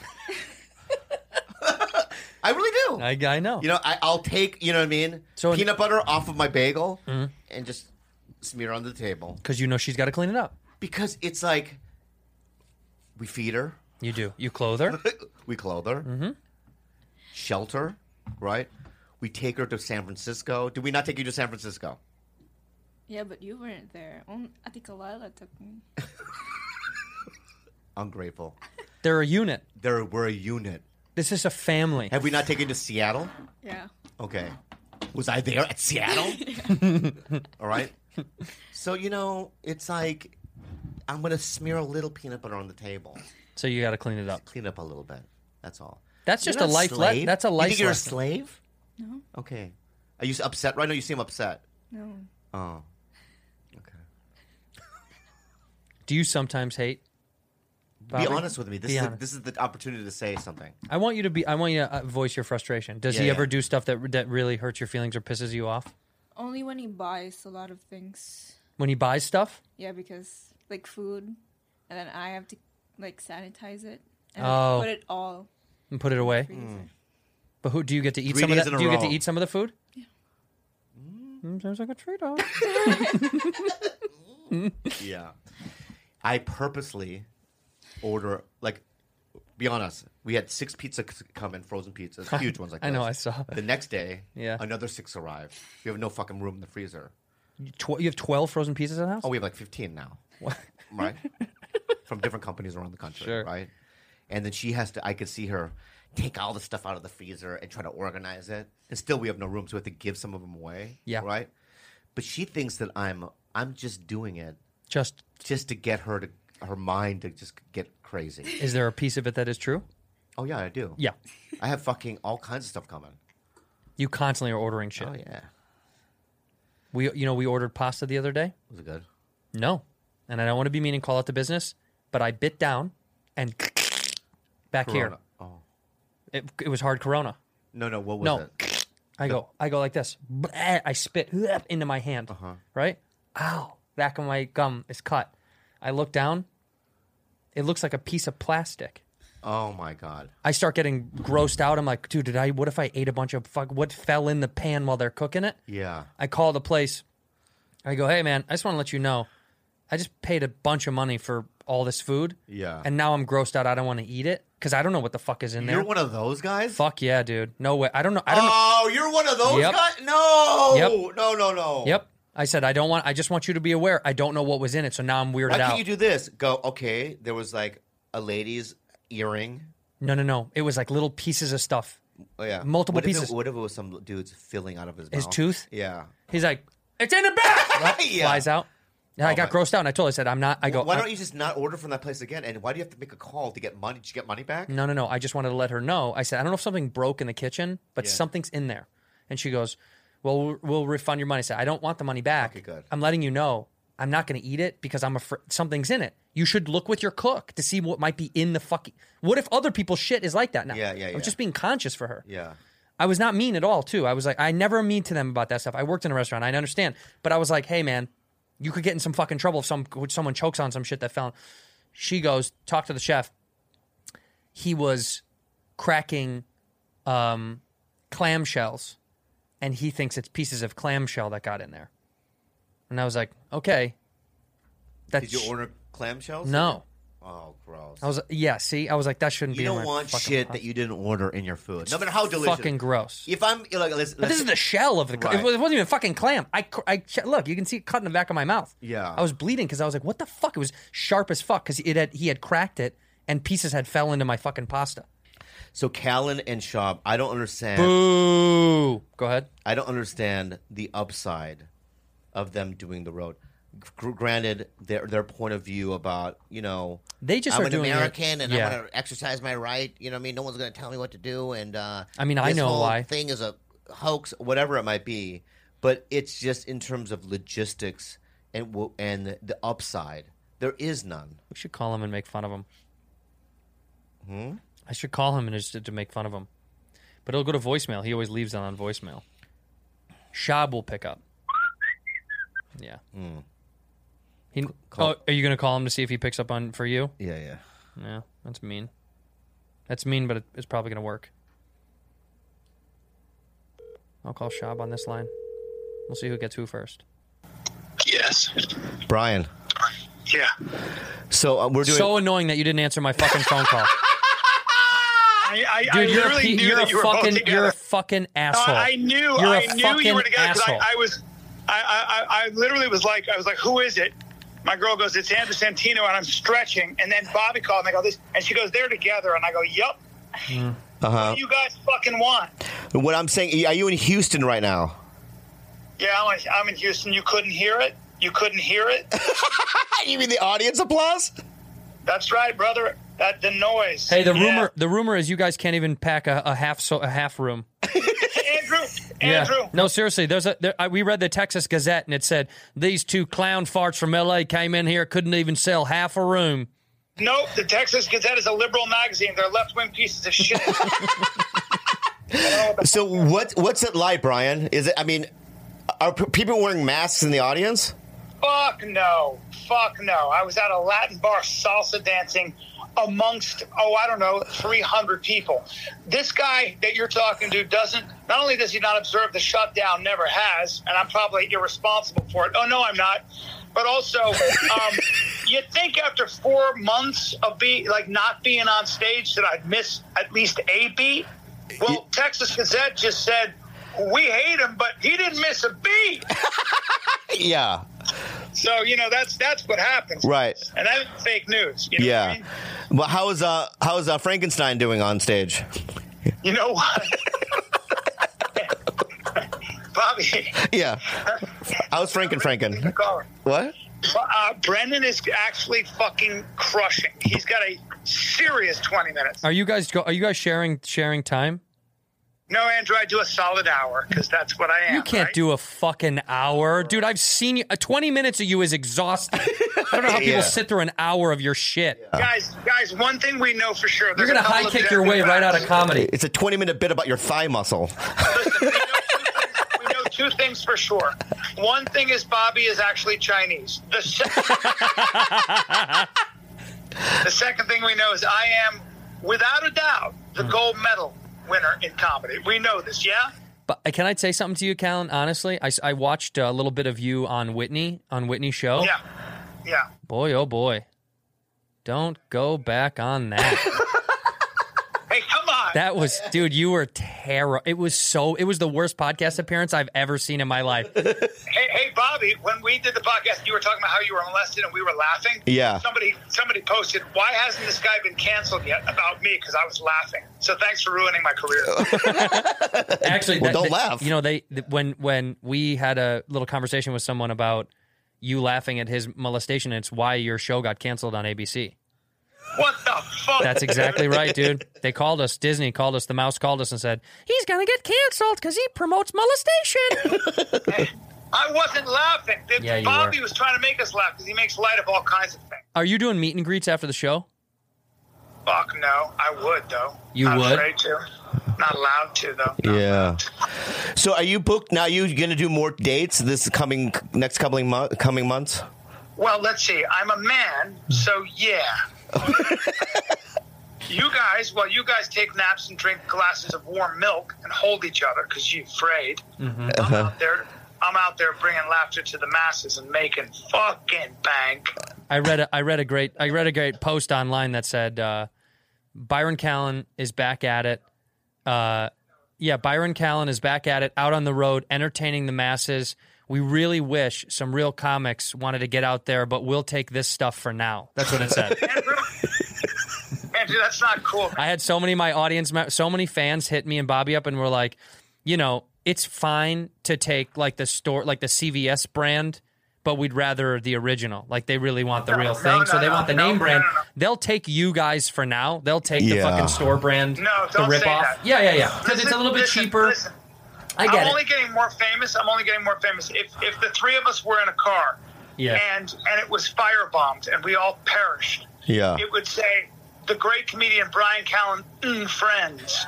C: I really do.
B: I know.
C: I'll take, you know what I mean, peanut butter off of my bagel and just smear it on the table.
B: Because you know she's got to clean it up.
C: Because it's like, we feed her.
B: You do. You clothe her.
C: We clothe her. Mm-hmm. Shelter, right? We take her to San Francisco. Did we not take you to San Francisco?
H: Yeah, but you weren't there. I think Kalila took me.
C: Ungrateful.
B: They're a unit.
C: We're a unit.
B: This is a family.
C: Have we not taken you to Seattle?
H: Yeah.
C: Okay. Was I there at Seattle? All right. So, it's like I'm going to smear a little peanut butter on the table.
B: So you got to clean it up.
C: Clean it up a little bit. That's all.
B: That's just a life lesson. That's a life lesson.
C: You think you're a slave?
H: No.
C: Okay. Are you upset right now? You seem upset.
H: No.
C: Oh. Okay.
B: Do you sometimes hate? Bobby?
C: Be honest with me. This is the opportunity to say something.
B: I want you to voice your frustration. Does he ever do stuff that really hurts your feelings or pisses you off?
H: Only when he buys a lot of things.
B: When he buys stuff?
H: Yeah, because like food, and then I have to like sanitize it and put it all
B: and put it away. But who do you get to eat some of that? Do you get to eat some of the food? Yeah. Sounds like a trade-off.
C: Yeah. I purposely order, be honest, we had 6 pizzas come in, frozen pizzas, huge ones like this.
B: I know, I saw.
C: The next day,
B: Yeah.
C: another 6 arrived. We have no fucking room in the freezer.
B: You have 12 frozen pizzas in the house?
C: Oh, we have 15 now.
B: What?
C: Right? From different companies around the country,
B: Sure.
C: right? And then I could see her take all the stuff out of the freezer and try to organize it. And still we have no room, so we have to give some of them away.
B: Yeah.
C: Right? But she thinks that I'm just doing it
B: Just
C: to get her mind to just get crazy.
B: is there a piece of it that is true?
C: Oh yeah, I do.
B: Yeah.
C: I have fucking all kinds of stuff coming.
B: You constantly are ordering shit.
C: Oh yeah.
B: We ordered pasta the other day.
C: Was it good?
B: No. And I don't want to be mean and call out the business, but I bit down and back
C: Corona.
B: here.
C: Oh.
B: It was hard Corona.
C: No, what was it?
B: I go like this. I spit into my hand. Right? Ow. Back of my gum is cut. I look down. It looks like a piece of plastic.
C: Oh my God.
B: I start getting grossed out. I'm like, dude, what if I ate a bunch of what fell in the pan while they're cooking it?
C: Yeah.
B: I call the place. I go, hey man, I just want to let you know, I just paid a bunch of money for all this food.
C: Yeah.
B: And now I'm grossed out. I don't want to eat it because I don't know what the fuck is in there.
C: You're one of those guys?
B: Fuck yeah, dude. No way. I don't know.
C: Oh, you're one of those
B: Yep.
C: guys? No.
B: Yep.
C: No.
B: Yep. I said, I just want you to be aware. I don't know what was in it, so now I'm weirded
C: Why
B: out.
C: can't you do this? Go, okay, there was like a lady's earring.
B: No. It was like little pieces of stuff.
C: Oh, yeah.
B: Multiple pieces.
C: What if it was some dude's filling out of his mouth?
B: His tooth?
C: Yeah.
B: He's like, it's in the bag!
C: Yeah.
B: Flies out. And I got grossed out, and I told her, I said, I'm not. I go,
C: why don't you just not order from that place again? And why do you have to make a call to get money? Did you get money back?
B: No. I just wanted to let her know. I said, I don't know if something broke in the kitchen, but something's in there. And she goes, well, we'll refund your money. I said, I don't want the money back.
C: Okay, good.
B: I'm letting you know I'm not going to eat it because I'm afraid something's in it. You should look with your cook to see what might be in the fucking. What if other people's shit is like that now?
C: Yeah.
B: I was just being conscious for her.
C: Yeah.
B: I was not mean at all, too. I was like, I never mean to them about that stuff. I worked in a restaurant. I understand. But I was like, hey, man, you could get in some fucking trouble if someone chokes on some shit that fell. She goes, talk to the chef. He was cracking clamshells, and he thinks it's pieces of clamshell that got in there. And I was like, okay.
C: Did you order clamshells?
B: No.
C: Oh, gross.
B: I was like, that shouldn't be.
C: You
B: in
C: don't
B: my
C: want
B: fucking
C: shit
B: house.
C: that you didn't order in your food, no matter how delicious.
B: Fucking gross.
C: If I'm like,
B: But this is the shell of the.
C: Right.
B: It wasn't even fucking clam. I look. You can see it cut in the back of my mouth.
C: Yeah.
B: I was bleeding because I was like, what the fuck? It was sharp as fuck because he had cracked it and pieces had fell into my fucking pasta.
C: So Callan and Schaub, I don't understand.
B: Boo. Go ahead.
C: I don't understand the upside of them doing the road. Granted, their point of view about,
B: they just
C: I'm
B: are
C: an
B: doing
C: American
B: it.
C: and
B: Yeah.
C: I'm going to exercise my right. You know what I mean? No one's going to tell me what to do. And
B: I mean, I
C: this
B: know
C: whole
B: why.
C: thing is a hoax, whatever it might be. But it's just in terms of logistics and the upside. There is none.
B: We should call him and make fun of him. I should call him and just to make fun of him. But it'll go to voicemail. He always leaves that on voicemail. Shab will pick up. Yeah. Are you going to call him to see if he picks up on for you?
C: Yeah.
B: Yeah, that's mean. That's mean, but it's probably going to work. I'll call Shab on this line. We'll see who gets who first.
F: Yes.
C: Brian.
F: Yeah.
C: So we're doing.
B: So annoying that you didn't answer my fucking phone call.
F: I
B: Dude,
F: literally knew that you were both together.
B: You're a fucking asshole.
F: I knew you were together because I literally was like, who is it? My girl goes, it's Andrew Santino, and I'm stretching. And then Bobby called, and I go, this, and she goes, they're together, and I go, yup. What do you guys fucking want?
C: What I'm saying, are you in Houston right now?
F: Yeah, I'm in Houston. You couldn't hear it? You couldn't hear it?
C: You mean the audience applause?
F: That's right, brother. The noise.
B: Hey, the rumor is you guys can't even pack a half room.
F: Andrew.
B: No, seriously. We read the Texas Gazette and it said these two clown farts from L.A. came in here, couldn't even sell half a room.
F: Nope, the Texas Gazette is a liberal magazine. They're left-wing pieces of shit.
C: So what's it like, Brian? Is it? I mean, are people wearing masks in the audience?
F: Fuck no. I was at a Latin bar salsa dancing amongst, 300 people. This guy that you're talking to not only does he not observe the shutdown, never has, and I'm probably irresponsible for it. Oh, no, I'm not. But also, you'd think after 4 months of not being on stage that I'd miss at least a beat. Well, Texas Gazette just said, we hate him, but he didn't miss a beat.
C: Yeah.
F: So, that's what happens.
C: Right.
F: And that's fake news. You know what I mean?
C: Well, how is Frankenstein doing on stage?
F: You know what? Bobby.
C: Yeah. How's Franken? What?
F: Brendan is actually fucking crushing. He's got a serious 20 minutes.
B: Are you guys sharing time?
F: No, Andrew, I do a solid hour because that's what I am.
B: You can't do a fucking hour. Dude, I've seen you. 20 minutes of you is exhausting. I don't know how people sit through an hour of your shit.
F: Guys, one thing we know for sure.
B: You're going to high kick your way right out of comedy.
C: It's a 20-minute bit about your thigh muscle.
F: Listen, we know two things for sure. One thing is Bobby is actually Chinese. The second thing we know is I am, without a doubt, the gold medal winner in comedy. We know this, yeah?
B: But can I say something to you, Callan? Honestly, I watched a little bit of you on Whitney's show.
F: Yeah.
B: Boy, oh boy. Don't go back on that.
F: Hey, come on.
B: That was, dude, you were terrible. It was the worst podcast appearance I've ever seen in my life.
F: Hey, Bobby, when we did the podcast, you were talking about how you were molested and we were laughing.
C: Yeah.
F: Somebody posted, why hasn't this guy been canceled yet about me? Because I was laughing. So thanks for ruining my career.
B: Actually,
C: don't laugh.
B: When we had a little conversation with someone about, you laughing at his molestation. And it's why your show got canceled on ABC.
F: What the fuck?
B: That's exactly right, dude. They called us. Disney called us. The mouse called us and said, he's going to get canceled because he promotes molestation.
F: I wasn't laughing.
B: Yeah, you
F: Bobby
B: were.
F: was trying to make us laugh because he makes light of all kinds of things.
B: Are you doing meet and greets after the show?
F: Fuck no. I would, though.
B: You
F: Not
B: would?
F: afraid to. Not allowed to, though.
C: Yeah. So are you booked now? You going to do more dates this next coming months?
F: Well, let's see. I'm a man, so yeah. You guys take naps and drink glasses of warm milk and hold each other because you're afraid. I'm out there bringing laughter to the masses and making fucking bank.
B: I read a great post online that said Byron Callen is back at it. Byron Callen is back at it, out on the road, entertaining the masses. We really wish some real comics wanted to get out there, but we'll take this stuff for now. That's what it said.
F: Andrew, that's not cool. Man.
B: I had so many fans hit me and Bobby up and were like, it's fine to take like the CVS brand, but we'd rather the original. Like they really want the real thing, so they want the name brand. No. They'll take you guys for now. They'll take the fucking store brand.
F: No, don't
B: the rip
F: say
B: off.
F: that.
B: Yeah. Because it's a little bit cheaper.
F: Listen.
B: I get
F: I'm
B: it.
F: only getting more famous. If the three of us were in a car, and it was firebombed and we all perished, it would say the great comedian Brian Callen, friends.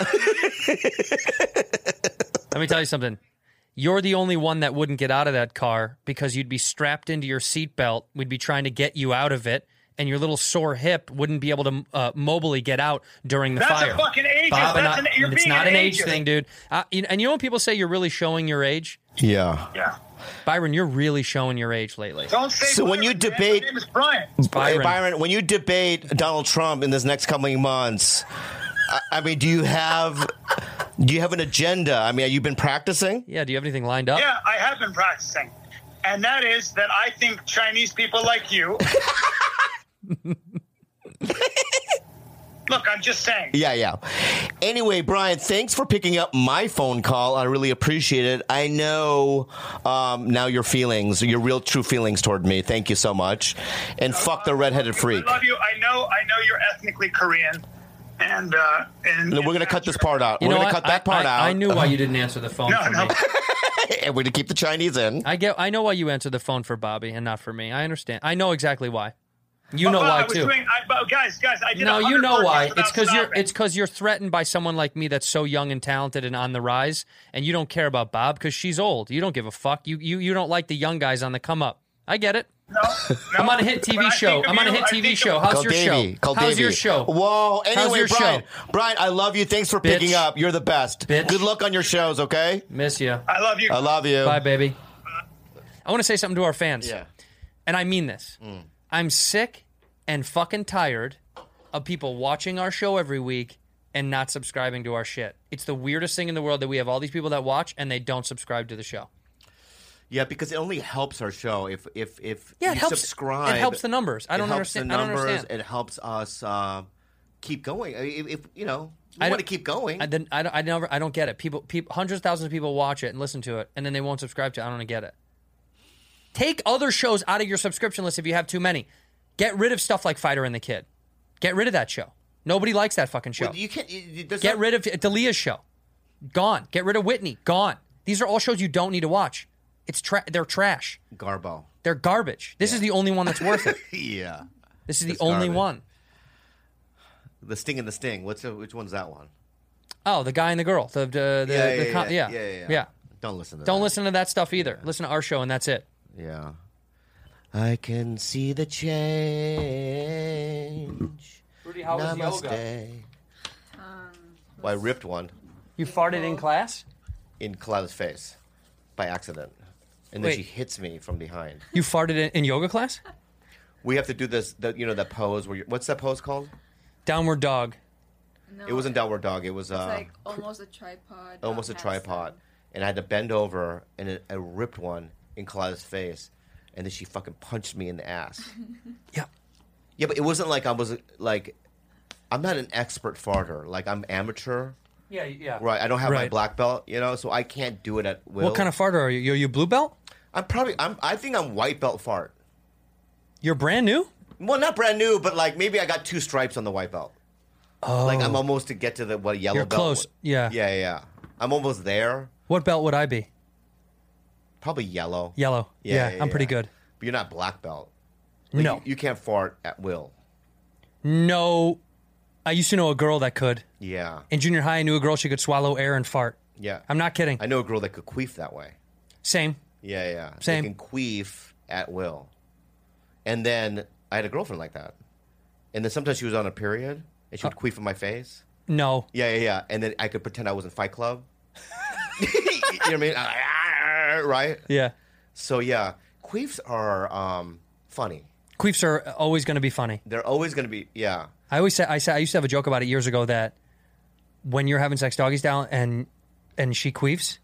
B: Let me tell you something. You're the only one that wouldn't get out of that car because you'd be strapped into your seatbelt. We'd be trying to get you out of it, and your little sore hip wouldn't be able to mobily get out during the fire.
F: That's a fucking ageist.
B: Bob, it's not an age
F: ageist.
B: thing, dude. And you know when people say you're really showing your age?
C: Yeah.
B: Byron, you're really showing your age lately.
F: Don't say
C: So when you debate,
F: my name is Brian.
C: Byron, when you debate Donald Trump in this next coming months, I mean, do you have an agenda? I mean, have you been practicing?
B: Yeah. Do you have anything lined up?
F: Yeah, I have been practicing. And that is that I think Chinese people like you. Look, I'm just saying.
C: Yeah. Anyway, Brian, thanks for picking up my phone call. I really appreciate it. I know now your real true feelings toward me. Thank you so much. And fuck the redheaded freak.
F: I love you. I know you're ethnically Korean. And
C: we're going to cut this part out.
B: You
C: we're
B: know
C: going to cut that part out.
B: I knew why you didn't answer the phone for me.
C: And we're going to keep the Chinese in.
B: I know why you answered the phone for Bobby and not for me. I understand. I know exactly why. You know why too.
F: Guys, I did.
B: No, you know why. It's because you're threatened by someone like me that's so young and talented and on the rise, and you don't care about Bob because she's old. You don't give a fuck. You don't like the young guys on the come up. I get it.
F: No.
B: I'm on a hit TV show. How's your show? How's your show?
C: Whoa. Anyway,
B: your
C: Brian,
B: show?
C: Brian, I love you. Thanks for picking up. You're the best.
B: Bitch.
C: Good luck on your shows, okay?
B: Miss you.
F: I love you.
C: I love you.
B: Bye, baby. I want to say something to our fans.
C: Yeah.
B: And I mean this. I'm sick and fucking tired of people watching our show every week and not subscribing to our shit. It's the weirdest thing in the world that we have all these people that watch and they don't subscribe to the show.
C: Yeah, because it only helps our show if
B: it
C: you
B: helps,
C: subscribe.
B: It helps the numbers. I don't understand.
C: It helps us keep going. If we want to keep going.
B: I don't get it. People, hundreds of thousands of people watch it and listen to it, and then they won't subscribe to it. I don't get it. Take other shows out of your subscription list if you have too many. Get rid of stuff like Fighter and the Kid. Get rid of that show. Nobody likes that fucking show.
C: Well, you can't.
B: Get rid of Dalia's show. Gone. Get rid of Whitney. Gone. These are all shows you don't need to watch. They're trash.
C: Garbo.
B: They're garbage. This is the only one that's worth it.
C: Yeah.
B: This is the only one.
C: The Sting and the Sting. Which one's that one?
B: Oh, the guy and the girl. Yeah.
C: Don't listen to that.
B: Don't listen to that stuff either. Listen to our show and that's it.
C: Yeah. I can see the change.
B: Rudy, how was yoga?
C: Well, I ripped one.
B: You farted in class?
C: In Kalala's face. By accident. And then she hits me from behind.
B: You farted in yoga class?
C: We have to do this, that pose where what's that pose called?
B: Downward dog.
H: No,
C: it wasn't downward dog. It was
H: it's like almost a tripod.
C: Almost a tripod. And I had to bend over, and I ripped one in Kalala's face, and then she fucking punched me in the ass.
B: Yeah.
C: Yeah, but it wasn't like I'm not an expert farter. Like, I'm amateur.
B: Yeah.
C: Right, I don't have my black belt, so I can't do it at will.
B: What kind of farter are you? Are you blue belt?
C: I think I'm white belt fart.
B: You're brand new?
C: Well, not brand new, but like maybe I got 2 stripes on the white belt.
B: Oh.
C: Like I'm almost to get to the yellow
B: You're
C: belt.
B: close. Yeah.
C: Yeah. I'm almost there.
B: What belt would I be?
C: Probably yellow.
B: Yellow. Yeah, I'm pretty good.
C: But you're not black belt. Like,
B: No.
C: You can't fart at will.
B: No. I used to know a girl that could.
C: Yeah.
B: In junior high, I knew a girl, she could swallow air and fart.
C: Yeah.
B: I'm not kidding.
C: I know a girl that could queef that way.
B: Same.
C: Yeah.
B: Same.
C: They can queef at will. And then I had a girlfriend like that. And then sometimes she was on a period and she would queef in my face.
B: No.
C: Yeah. And then I could pretend I was in Fight Club. You know what I mean? Right?
B: Yeah.
C: So yeah, queefs are funny.
B: Queefs are always going to be funny.
C: They're always going to be, yeah.
B: I used to have a joke about it years ago that when you're having sex doggy style and she queefs,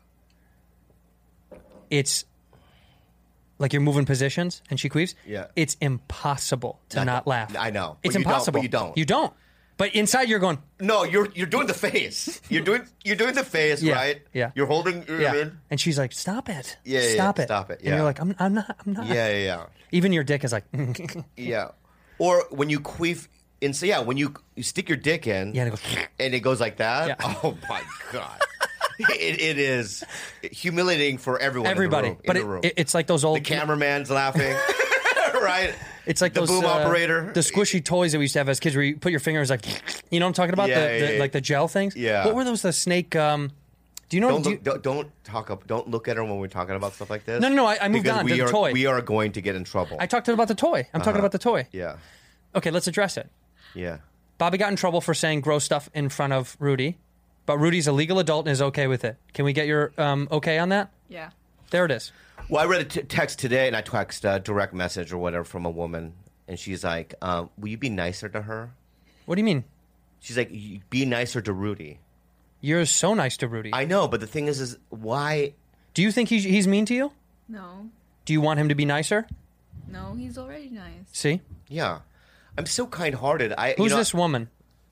B: it's like you're moving positions and she queefs.
C: Yeah.
B: It's impossible to not laugh.
C: I know.
B: It's
C: But you don't,
B: impossible.
C: but you don't.
B: You don't. But inside you're going,
C: No, you're doing the face. You're doing the face,
B: Yeah,
C: right?
B: yeah.
C: You're holding.
B: yeah. And she's like, stop it.
C: Yeah,
B: Stop it.
C: stop it,
B: And you're
C: yeah.
B: like, I'm not.
C: Yeah.
B: Even your dick is like,
C: Yeah. Or when you queef, when you stick your dick in,
B: yeah, and it goes,
C: and it goes like that.
B: Yeah.
C: Oh my god. It is humiliating for everyone.
B: everybody.
C: in the room,
B: But
C: in the room.
B: it's like those old
C: The cameraman's laughing, right?
B: It's like
C: the
B: those
C: boom operator.
B: the squishy toys that we used to have as kids, where you put your fingers like, you know what I'm talking about,
C: Yeah.
B: like the gel things.
C: Yeah.
B: What were those? The snake. Do you know?
C: Don't look at her when we're talking about stuff like this.
B: No, I moved
C: because
B: on to the toy.
C: We are going to get in trouble.
B: I talked about the toy. I'm talking about the toy.
C: Yeah.
B: Okay, let's address it.
C: Yeah.
B: Bobby got in trouble for saying gross stuff in front of Rudy, but Rudy's a legal adult and is okay with it. Can we get your okay on that?
H: Yeah.
B: There it is.
C: Well, I read a text today, and I text a direct message or whatever from a woman, and she's like, "Will you be nicer to her?"
B: What do you mean?
C: She's like, "Be nicer to Rudy."
B: You're so nice to Rudy.
C: I know, but the thing is why?
B: Do you think he's mean to you?
H: No.
B: Do you want him to be nicer?
H: No, he's already nice.
B: See?
C: Yeah, I'm so kind-hearted.
B: Who's this woman?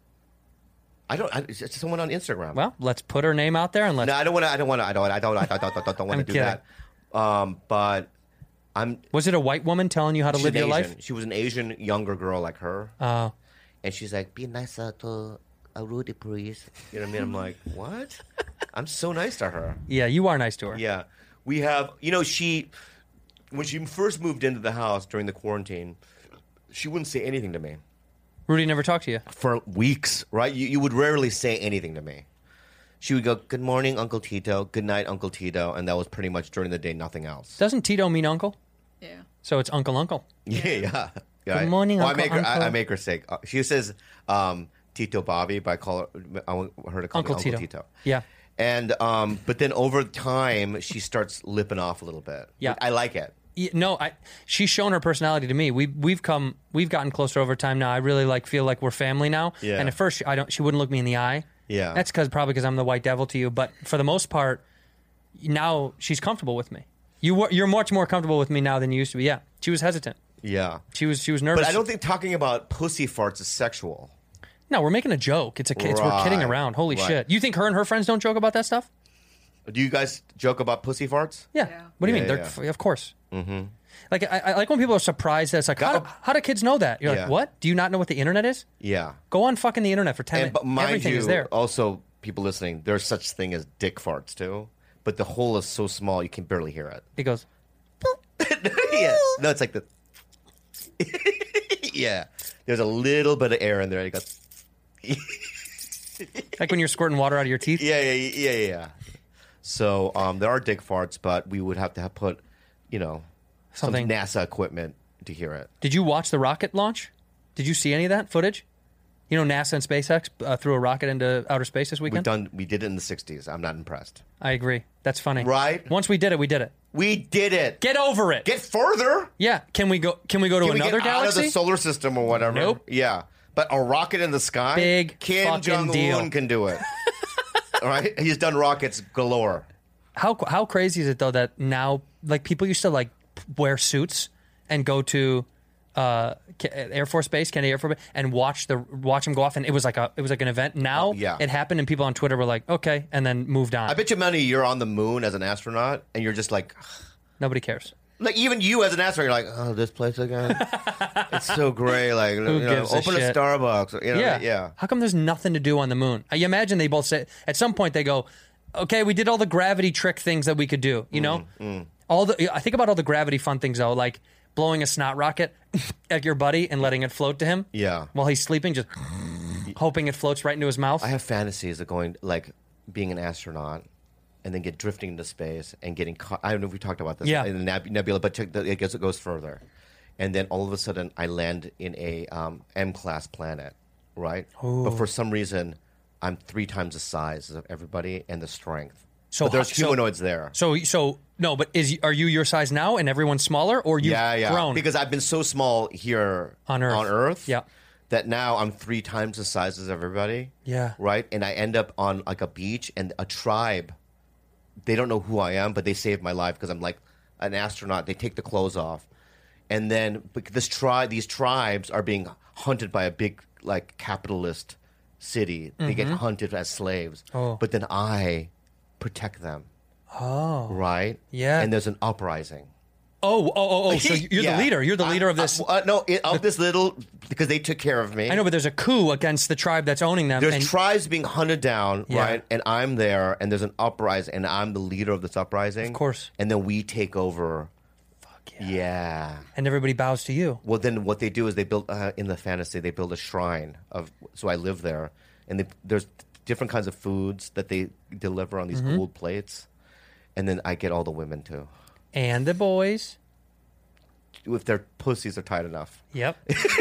C: It's someone on Instagram.
B: Well, let's put her name out there and let's.
C: No, I don't want to do that. But
B: Was it a white woman telling you how to
C: she's
B: live your
C: Asian.
B: life?
C: She was an Asian younger girl like her,
B: Oh.
C: and she's like, "Be nicer to Rudy, please." You know what I mean? I'm like, what? I'm so nice to her.
B: Yeah, you are nice to her.
C: Yeah, we have. When she first moved into the house during the quarantine, she wouldn't say anything to me
B: Rudy never talked to you.
C: for weeks. Right? You would rarely say anything to me. She would go, "Good morning, Uncle Tito. Good night, Uncle Tito," and that was pretty much during the day. Nothing else.
B: Doesn't Tito mean uncle?
H: Yeah.
B: So it's uncle.
C: Yeah.
B: Good morning,
C: well,
B: Uncle.
C: I make her say. She says Tito Bobby, but I call her. I want her to call
B: Uncle
C: me
B: Tito.
C: Uncle Tito.
B: Yeah.
C: And but then over time, she starts lipping off a little bit.
B: Yeah.
C: I like it.
B: No, she's shown her personality to me. We've gotten closer over time now. I really feel like we're family now.
C: Yeah.
B: And at first, she wouldn't look me in the eye.
C: Yeah.
B: That's probably because I'm the white devil to you. But for the most part, now she's comfortable with me. You're much more comfortable with me now than you used to be. Yeah. She was hesitant.
C: Yeah.
B: She was nervous.
C: But I don't think talking about pussy farts is sexual.
B: No, we're making a joke. We're kidding around. Holy shit! You think her and her friends don't joke about that stuff?
C: Do you guys joke about pussy farts?
B: Yeah.
H: Yeah.
B: What do you mean?
C: Yeah,
B: Of course. Mm-hmm. Like I like when people are surprised that it's like, how do kids know that? You're
C: Yeah.
B: like, what? Do you not know what the internet is?
C: Yeah.
B: Go on fucking the internet for 10 minutes.
C: But mind
B: Everything
C: you,
B: is there.
C: also people listening, there's such thing as dick farts too. But the hole is so small you can barely hear it.
B: It goes.
C: Yeah. No, it's like the. Yeah. There's a little bit of air in there. It goes.
B: Like when you're squirting water out of your teeth.
C: Yeah. So there are dick farts, but we would have to put, some
B: Something.
C: NASA equipment to hear it.
B: Did you watch the rocket launch? Did you see any of that footage? You know, NASA and SpaceX threw a rocket into outer space this weekend.
C: We did it in the 60s. I'm not impressed.
B: I agree. That's funny.
C: Right?
B: Once we did it, we did it.
C: We did it.
B: Get over it.
C: Get further.
B: Yeah. Can we go to
C: Can we
B: another
C: get
B: galaxy?
C: out of the solar system or whatever?
B: Nope.
C: Yeah. But a rocket in the sky?
B: Big
C: Kim
B: fucking
C: Jong-un
B: deal.
C: can do it. All right? He's done rockets galore.
B: How crazy is it though that now people used to wear suits and go to Air Force Base, Kennedy Air Force Base, and watch them go off, and it was like an event. Now
C: yeah.
B: it happened, and people on Twitter were like, okay, and then moved on.
C: I bet you money you're on the moon as an astronaut, and you're just like,
B: Nobody cares.
C: Like even you as an astronaut, you're like, oh, this place again. It's so gray. Like,
B: gives a
C: open a
B: shit?
C: Starbucks. You know, yeah.
B: How come there's nothing to do on the moon? I imagine they both say at some point they go, okay, we did all the gravity trick things that we could do. You know, I think about all the gravity fun things though, like blowing a snot rocket at your buddy and letting it float to him.
C: Yeah.
B: While he's sleeping, just hoping it floats right into his mouth.
C: I have fantasies of going, like, being an astronaut and then get drifting into space and getting caught. I don't know if we talked about this in the nebula, but it goes further. And then all of a sudden, I land in a M-class planet, right?
B: Ooh.
C: But for some reason, I'm 3 times the size of everybody and the strength.
B: So
C: but there's humanoids there.
B: So no, but are you your size now and everyone's smaller, or you've grown?
C: Because I've been so small here
B: on Earth. Yeah.
C: That now I'm 3 times the size as everybody.
B: Yeah.
C: Right? And I end up on like a beach and a tribe. They don't know who I am, but they saved my life because I'm like an astronaut. They take the clothes off. And then these tribes are being hunted by a big like capitalist city. They get hunted as slaves.
B: Oh.
C: But then I protect them.
B: Oh.
C: Right?
B: Yeah.
C: And there's an uprising.
B: Oh. So you're the leader. You're the leader of this.
C: Of this little, because they took care of me.
B: I know, but there's a coup against the tribe that's owning them.
C: There's tribes being hunted down,
B: Yeah.
C: right? And I'm there, and there's an uprising, and I'm the leader of this uprising.
B: Of course.
C: And then we take over.
B: Fuck
C: Yeah.
B: And everybody bows to you.
C: Well, then what they do is they build, in the fantasy, they build a shrine so I live there. And there's different kinds of foods that they deliver on these gold plates. And then I get all the women, too.
B: And the boys.
C: If their pussies are tight enough.
B: Yep.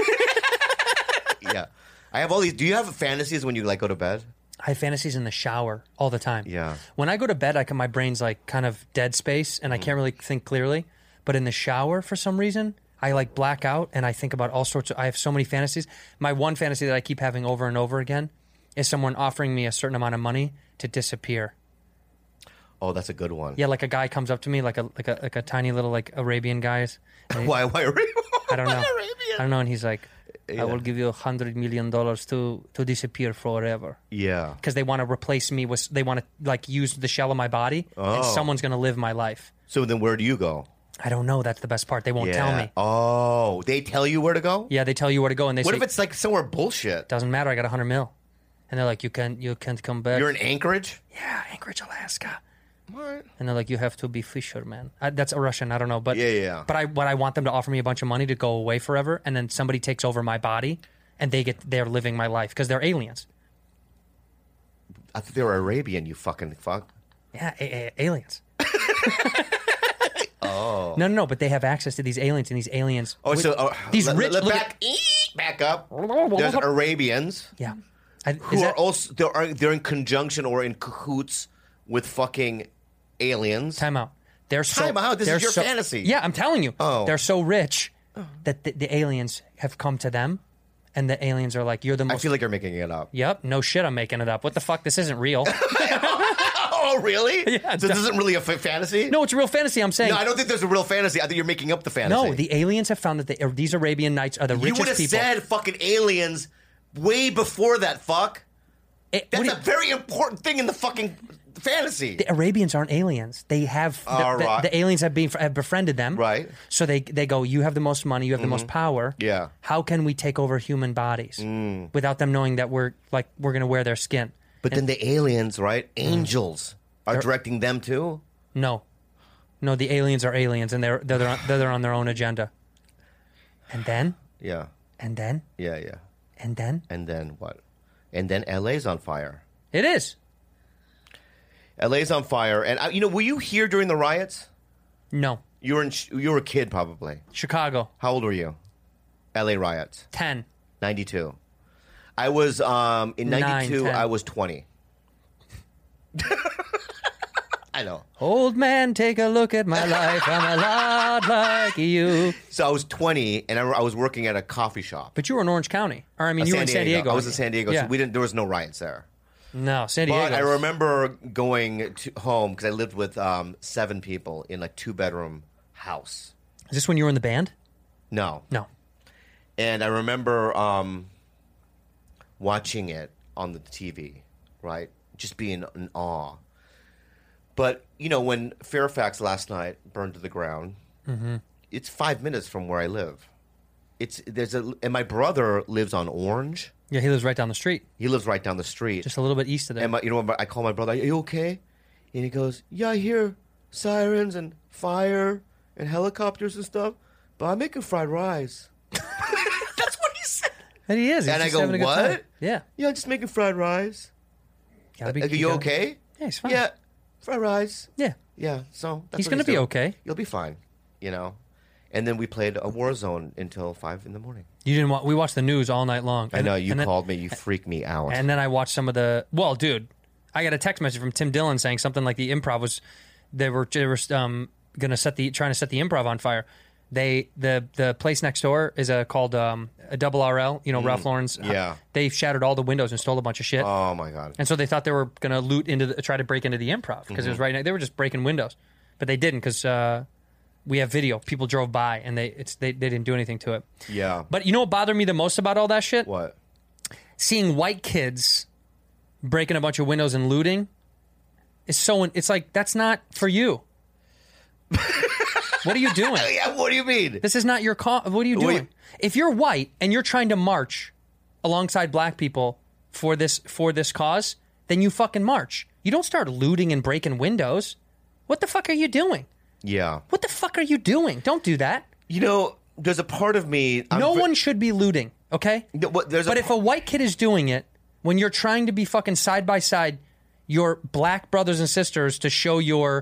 C: Yeah. I have all these. Do you have fantasies when you like go to bed?
B: I have fantasies in the shower all the time.
C: Yeah.
B: When I go to bed, my brain's like kind of dead space and I can't really think clearly. But in the shower, for some reason, I like black out and I think about all sorts of. I have so many fantasies. My one fantasy that I keep having over and over again is someone offering me a certain amount of money to disappear.
C: Oh, that's a good one.
B: Yeah, like a guy comes up to me, like a tiny little like Arabian guys.
C: Why Arabian?
B: I don't know.
C: Arabian?
B: I don't know. And he's like, I will give you $100 million to disappear forever.
C: Yeah.
B: Because they want to replace me with. They want to like use the shell of my body, and someone's going to live my life.
C: So then, where do you go?
B: I don't know. That's the best part. They won't tell me.
C: Oh, they tell you where to go?
B: Yeah, they tell you where to go, and they
C: What
B: say,
C: if it's like somewhere bullshit?
B: Doesn't matter. I got $100 million, and they're like, you can't come back.
C: You're in Anchorage?
B: Yeah, Anchorage, Alaska.
C: What?
B: And they're like, you have to be fisherman. That's a Russian. I don't know, but
C: Yeah.
B: But I want them to offer me a bunch of money to go away forever, and then somebody takes over my body, and they're living my life because they're aliens.
C: I thought they were Arabian. You fucking fuck.
B: Yeah, aliens. Oh no! But they have access to these aliens, and these aliens.
C: Oh, so
B: these rich.
C: Back up. There's Arabians.
B: Yeah.
C: Who are also they're in conjunction or in cahoots with fucking aliens.
B: Time out.
C: Time out. This is your fantasy.
B: Yeah, I'm telling you.
C: Oh.
B: They're so rich that the aliens have come to them, and the aliens are like, "You're the most."
C: I feel like you're making it up.
B: Yep. No shit. I'm making it up. What the fuck? This isn't real.
C: Oh, really?
B: Yeah.
C: So this isn't really a fantasy?
B: No, it's a real fantasy. I'm saying.
C: No, I don't think there's a real fantasy. I think you're making up the fantasy.
B: No, the aliens have found that these Arabian Nights are the richest
C: people. You would have said fucking aliens way before that, fuck. That's a very important thing in the fucking fantasy.
B: The Arabians aren't aliens. They have the aliens have befriended them.
C: Right.
B: So they go, you have the most money, you have the most power.
C: Yeah.
B: How can we take over human bodies without them knowing that we're going to wear their skin?
C: But then the aliens, right? Angels are directing them too?
B: No, the aliens are aliens, and they're on their own agenda. And then?
C: Yeah.
B: And then?
C: Yeah.
B: And then?
C: And then what? And then LA's on fire.
B: It is.
C: LA's on fire. And, were you here during the riots?
B: No.
C: You were a kid, probably.
B: Chicago.
C: How old were you? LA riots.
B: 10.
C: 92. I was, in 92,
B: 10.
C: I was 20. I know.
B: Old man, take a look at my life. I'm a lot like you.
C: So I was 20, and I was working at a coffee shop.
B: But you were in Orange County. Or, I mean, you were in San Diego.
C: I was in San Diego,
B: Yeah.
C: so there was no riots there.
B: No, San Diego.
C: But I remember going home, because I lived with 7 people in a 2-bedroom house.
B: Is this when you were in the band?
C: No. And I remember watching it on the TV, right? Just being in awe. But, when Fairfax last night burned to the ground, it's 5 minutes from where I live. And my brother lives on Orange.
B: Yeah, he lives right down the street.
C: He lives right down the street.
B: Just a little bit east of there.
C: And I call my brother, are you okay? And he goes, yeah, I hear sirens and fire and helicopters and stuff, but I'm making fried rice. That's what he said.
B: And he is. He's
C: And I
B: just
C: go,
B: having a good time.
C: what?
B: Yeah.
C: Yeah, I'm just making fried rice.
B: Gotta be,
C: Are you okay?
B: Yeah, he's fine.
C: Yeah, fried rice.
B: Yeah.
C: Yeah, so that's
B: He's
C: what
B: going to be
C: doing.
B: okay.
C: You'll be fine, And then we played a Warzone until 5 in the morning.
B: You didn't want. We watched the news all night long.
C: I know, you
B: and then-
C: called me, you freaked me out.
B: And then I watched some of the. Well, dude, I got a text message from Tim Dillon saying something like the Improv was. They were going to trying to set the Improv on fire. The place next door is called a Double RL. Ralph Lauren's.
C: Yeah.
B: They shattered all the windows and stole a bunch of shit.
C: Oh my god.
B: And so they thought they were going to try to break into the Improv because it was right. They were just breaking windows, but they didn't because we have video. People drove by and they didn't do anything to it.
C: Yeah.
B: But you know what bothered me the most about all that shit?
C: What?
B: Seeing white kids breaking a bunch of windows and looting is so. It's like that's not for you. What are you doing?
C: Yeah, what do you mean?
B: This is not your call. What are you doing? If you're white and you're trying to march alongside black people for this cause, then you fucking march. You don't start looting and breaking windows. What the fuck are you doing?
C: Yeah.
B: What the fuck are you doing? Don't do that.
C: There's a part of me.
B: No one should be looting, okay?
C: But
B: if a white kid is doing it, when you're trying to be fucking side by side your black brothers and sisters to show your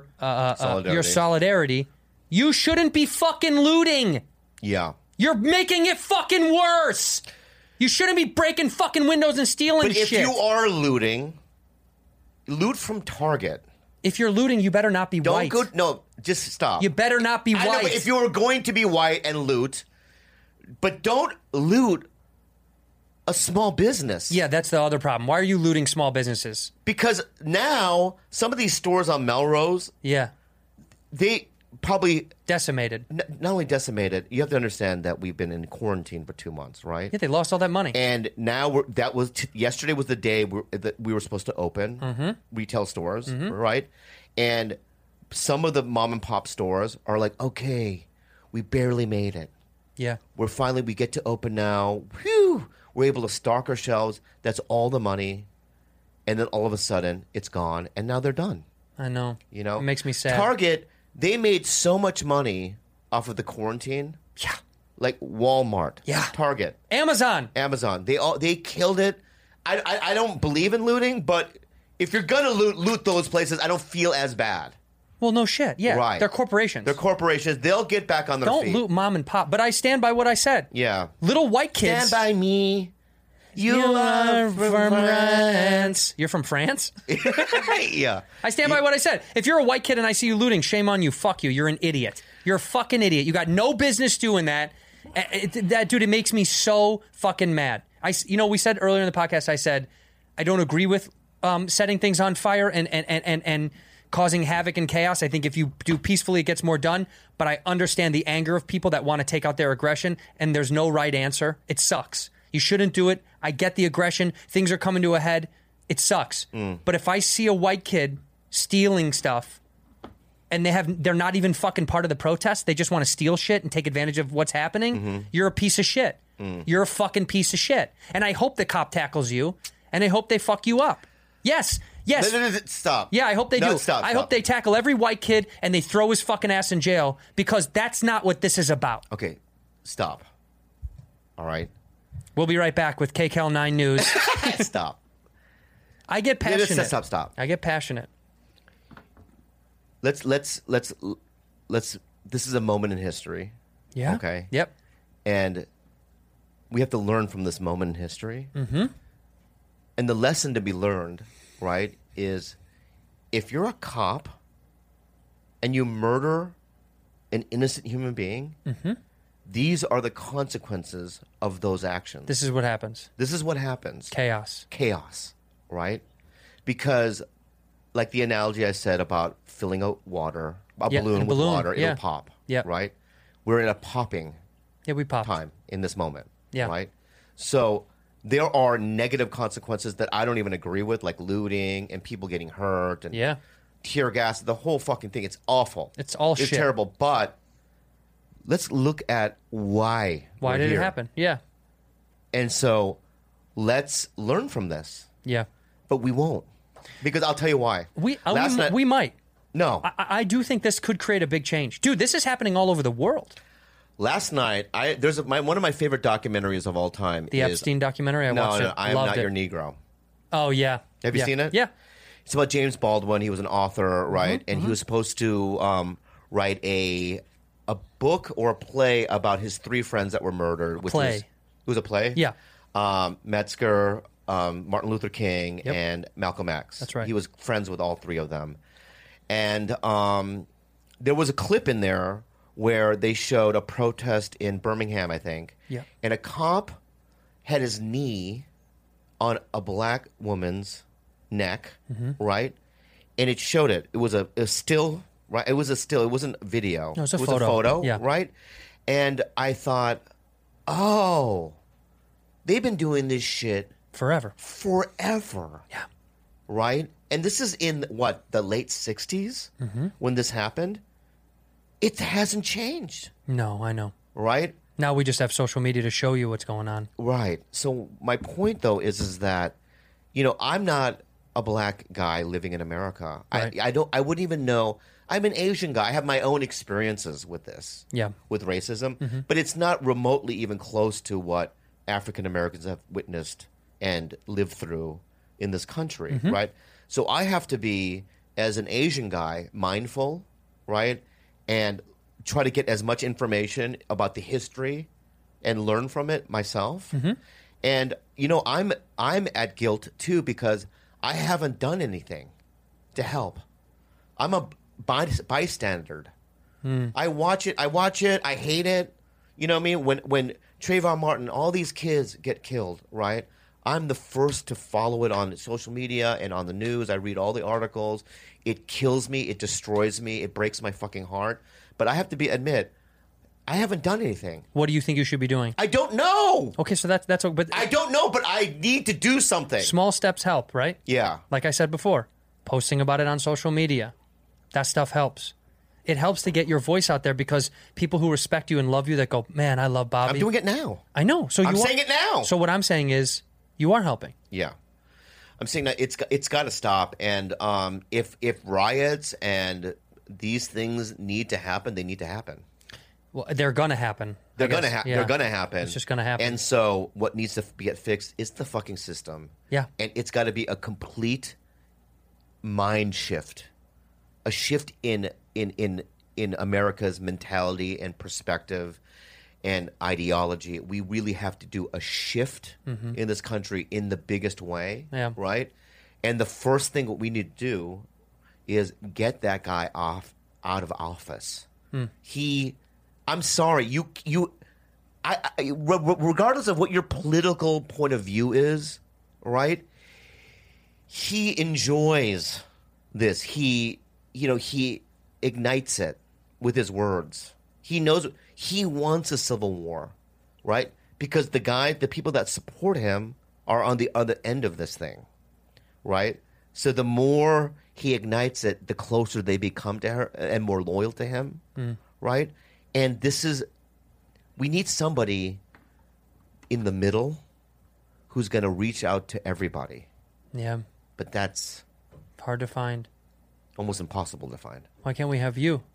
B: solidarity, you shouldn't be fucking looting.
C: Yeah.
B: You're making it fucking worse. You shouldn't be breaking fucking windows and stealing shit.
C: But if you are looting, loot from Target.
B: If you're looting, you better not be white.
C: No, just stop.
B: You better not be white.
C: I know, but if you were going to be white and loot, but don't loot a small business.
B: Yeah, that's the other problem. Why are you looting small businesses?
C: Because now some of these stores on Melrose,
B: yeah,
C: they probably
B: decimated.
C: Not only decimated, you have to understand that we've been in quarantine for 2 months, right?
B: Yeah, they lost all that money.
C: And now yesterday was the day that we were supposed to open retail stores, right? And some of the mom and pop stores are like, okay, we barely made it.
B: Yeah.
C: We get to open now. Whew! We're able to stock our shelves. That's all the money. And then all of a sudden, it's gone. And now they're done.
B: I know.
C: It
B: makes me sad.
C: Target, they made so much money off of the quarantine.
B: Yeah.
C: Like Walmart.
B: Yeah.
C: Target.
B: Amazon.
C: They killed it. I don't believe in looting, but if you're going to loot those places, I don't feel as bad.
B: Well, no shit. Yeah.
C: Right.
B: They're corporations.
C: They'll get back on their feet.
B: Don't loot mom and pop. But I stand by what I said.
C: Yeah.
B: Little white kids.
C: Stand by me. You are from France.
B: You're from France?
C: Yeah.
B: I stand by what I said. If you're a white kid and I see you looting, shame on you. Fuck you. You're an idiot. You're a fucking idiot. You got no business doing that. Dude, it makes me so fucking mad. We said earlier in the podcast, I said, I don't agree with setting things on fire and causing havoc and chaos. I think if you do peacefully, it gets more done. But I understand the anger of people that want to take out their aggression, and there's no right answer. It sucks. You shouldn't do it. I get the aggression. Things are coming to a head. It sucks. But if I see a white kid stealing stuff and they're not even fucking part of the protest, they just want to steal shit and take advantage of what's happening, you're a piece of shit. You're a fucking piece of shit. And I hope the cop tackles you, and I hope they fuck you up. Yes.
C: Stop.
B: Yeah, I hope they do.
C: Stop.
B: I hope they tackle every white kid and they throw his fucking ass in jail, because that's not what this is about.
C: Okay, stop. All right.
B: We'll be right back with KCAL 9 News.
C: Stop.
B: I get passionate.
C: Stop.
B: I get passionate.
C: Let's. This is a moment in history.
B: Yeah.
C: Okay.
B: Yep.
C: And we have to learn from this moment in history. Mm-hmm. And the lesson to be learned, right, is if you're a cop and you murder an innocent human being, these are the consequences of those actions.
B: This is what happens.
C: Chaos, right? Because, like the analogy I said about filling a balloon with water, it'll pop, right? We're in a popping time in this moment, right? So there are negative consequences that I don't even agree with, like looting and people getting hurt and tear gas, the whole fucking thing. It's awful.
B: It's all
C: It's
B: shit.
C: terrible. But let's look at why.
B: Why
C: we're
B: did
C: here.
B: it happen? Yeah.
C: And so let's learn from this.
B: Yeah.
C: But we won't. Because I'll tell you why.
B: We
C: night-
B: might.
C: No.
B: I do think this could create a big change. Dude, this is happening all over the world.
C: Last night, there's one of my favorite documentaries of all time.
B: The Epstein documentary? I watched it.
C: I Am
B: Loved
C: Not
B: it.
C: Your Negro.
B: Oh, yeah.
C: Have you seen it?
B: Yeah.
C: It's about James Baldwin. He was an author, right? And he was supposed to write a book or a play about his 3 friends that were murdered. Which
B: Play.
C: It was a play?
B: Yeah.
C: Metzger, Martin Luther King,
B: Yep.
C: and Malcolm X.
B: That's right.
C: He was friends with all 3 of them. And there was a clip in there where they showed a protest in Birmingham, I think.
B: Yeah.
C: And a cop had his knee on a black woman's neck, right? And it showed it. It was a still, right? It was a still. It wasn't video.
B: No, it was a
C: a
B: photo.
C: photo,
B: Yeah.
C: right? And I thought, oh, they've been doing this shit
B: Forever.
C: forever.
B: Yeah.
C: Right? And this is in, what, the late 60s when this happened? It hasn't changed,
B: No, I know.
C: right?
B: Now we just have social media to show you what's going on.
C: Right. So my point, though, is that, I'm not a black guy living in America.
B: Right.
C: I wouldn't even know. I'm an Asian guy. I have my own experiences with this.
B: Yeah.
C: With racism. But it's not remotely even close to what African Americans have witnessed and lived through in this country, right? So I have to be, as an Asian guy, mindful, right? And try to get as much information about the history and learn from it myself. And I'm at guilt too because I haven't done anything to help. I'm a bystander. I watch it. I hate it. You know what I mean? When Trayvon Martin, all these kids get killed, right? I'm the first to follow it on social media and on the news. I read all the articles. It kills me. It destroys me. It breaks my fucking heart. But I have to admit, I haven't done anything.
B: What do you think you should be doing?
C: I don't know.
B: Okay, so that's but
C: I don't know, but I need to do something.
B: small steps help, right?
C: Yeah.
B: Like I said before, posting about it on social media. That stuff helps. It helps to get your voice out there because people who respect you and love you that go, man, I love Bobby.
C: I'm doing it now.
B: I know. So
C: I'm
B: you
C: saying it now.
B: So what I'm saying is you are helping.
C: Yeah. I'm saying that it's got to stop. And if riots and these things need to happen, they need to happen.
B: Well, they're going to happen.
C: They're
B: I guess.
C: gonna happen.
B: Yeah.
C: They're gonna happen.
B: It's just gonna happen.
C: And so, what needs to get fixed is the fucking system.
B: Yeah.
C: And it's got to be a complete mind shift, a shift in America's mentality and perspective and ideology. We really have to do a shift in this country in the biggest way.
B: Yeah.
C: Right. And the first thing what we need to do is get that guy out of office. I'm sorry, regardless of what your political point of view is, right? He enjoys this. He ignites it with his words. He knows he wants a civil war, right? Because the people that support him are on the other end of this thing, right? So the more he ignites it, the closer they become to her and more loyal to him, right? And we need somebody in the middle who's going to reach out to everybody.
B: Yeah.
C: But that's
B: Hard to find.
C: almost impossible to find.
B: Why can't we have you?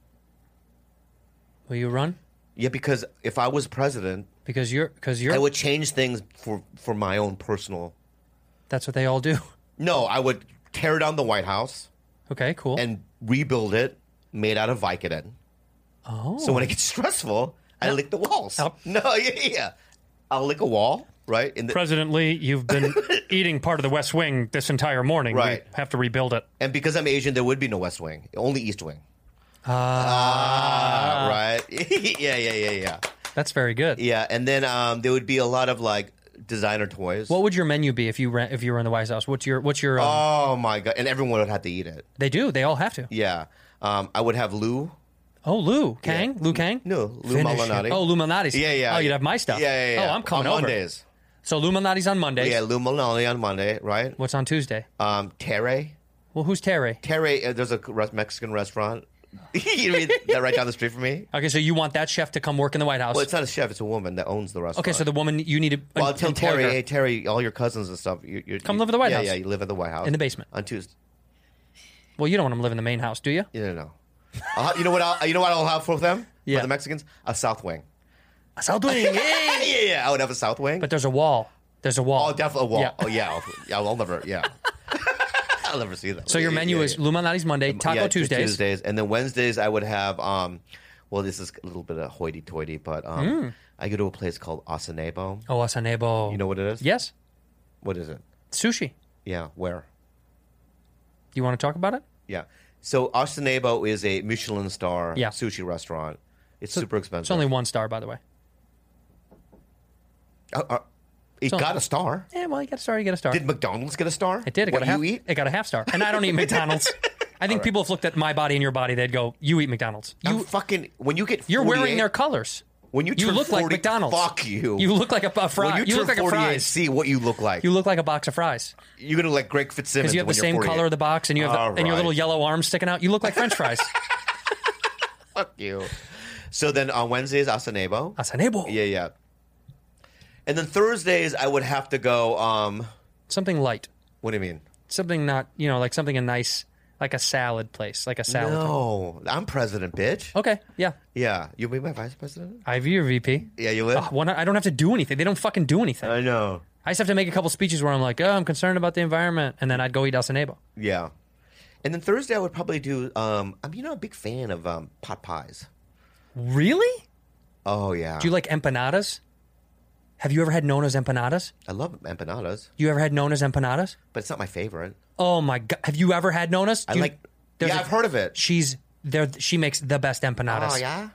B: Will you run?
C: Yeah, because if I was president,
B: Because you're
C: I would change things for my own personal.
B: that's what they all do.
C: No, I would tear down the White House
B: Okay, cool.
C: and rebuild it made out of Vicodin.
B: oh.
C: So when it gets stressful, I lick the walls.
B: Oh.
C: No, yeah. I'll lick a wall, right? In the,
B: President Lee, you've been eating part of the West Wing this entire morning.
C: Right.
B: We have to rebuild it.
C: and because I'm Asian, there would be no West Wing, only East Wing. Right? Yeah.
B: That's very good.
C: Yeah, and then there would be a lot of like designer toys.
B: What would your menu be if you were in the White House? What's your
C: Oh my god! And everyone would have to eat it.
B: They do. They all have to.
C: Yeah, I would have Lou.
B: Oh, Lou Kang? Lou Kang?
C: No, Lou
B: Finish it.
C: Malnati.
B: Oh, Lou Malnati's.
C: Yeah.
B: Oh, you'd have my stuff.
C: Yeah.
B: Oh, I'm coming
C: on
B: over.
C: Mondays.
B: So Lou Malnati's on Mondays.
C: Yeah, Lou Malnati on Monday, right?
B: What's on Tuesday?
C: Terry.
B: Well, who's Terry?
C: Terry, there's a Mexican restaurant. You mean that right down the street from me?
B: Okay, so you want that chef to come work in the White House?
C: Well, it's not a chef; it's a woman that owns the restaurant.
B: Okay, so the woman you need to.
C: Well, I'll tell
B: employ
C: Terry,
B: her.
C: hey Terry, all your cousins and stuff.
B: Come live at the White House.
C: Yeah, you live at the White House
B: In the basement.
C: on Tuesday.
B: Well, you don't want them to live in the main house, do you?
C: No. You know what? I'll have for them.
B: Yeah.
C: For the Mexicans, a south wing.
B: A south wing.
C: Yeah. I would have a south wing.
B: But there's a wall. There's a wall.
C: Oh, definitely a wall.
B: Yeah.
C: Oh, yeah. I'll never. Yeah. I'll never see that.
B: So your menu is Lou Malnati's Monday, Taco Tuesdays.
C: And then Wednesdays I would have. Well, this is a little bit of hoity-toity, but I go to a place called Asanebo.
B: Oh, Asanebo.
C: You know what it is?
B: Yes.
C: What is it?
B: Sushi.
C: Yeah. Where?
B: You want to talk about it?
C: Yeah. So Asanebo is a Michelin star
B: Yeah.
C: sushi restaurant. It's super expensive.
B: It's only 1 star, by the way.
C: It got a star.
B: Yeah, well, you get a star, you get a star.
C: Did McDonald's get a star?
B: It did. It
C: What
B: got
C: do
B: a
C: you
B: half,
C: eat?
B: It got a half star. And I don't eat McDonald's. I think people have looked at my body and your body, they'd go, you eat McDonald's.
C: When you get 48,
B: You're wearing their colors.
C: When you
B: look
C: 40,
B: like McDonald's.
C: Fuck you.
B: You look like a fry.
C: When you
B: look
C: turn
B: like a
C: 48,
B: fries.
C: see what you look like.
B: You look like a box of fries.
C: You're gonna like Greg Fitzsimmons
B: Because you have the
C: when
B: same
C: you're 48.
B: color of the box and you have and your little yellow arms sticking out. You look like French fries.
C: Fuck you. So then on Wednesdays, Asanebo.
B: Asanebo.
C: Yeah. And then Thursdays, I would have to go.
B: Something light.
C: What do you mean?
B: Something not, like something a nice, like a salad place, like a salad.
C: No, I'm president, bitch.
B: Okay, yeah.
C: Yeah, you'll be my vice president.
B: I'd be your VP.
C: Yeah, you will.
B: I don't have to do anything. They don't fucking do anything.
C: I know.
B: I just have to make a couple speeches where I'm like, oh, I'm concerned about the environment, and then I'd go eat Asanebo.
C: Yeah, and then Thursday I would probably do. I'm a big fan of pot pies.
B: Really?
C: Oh yeah.
B: Do you like empanadas? Have you ever had Nona's empanadas?
C: I love empanadas.
B: You ever had Nona's empanadas?
C: But it's not my favorite.
B: Oh my god! Have you ever had Nona's?
C: I've heard of it.
B: She makes the best empanadas.
C: Oh yeah.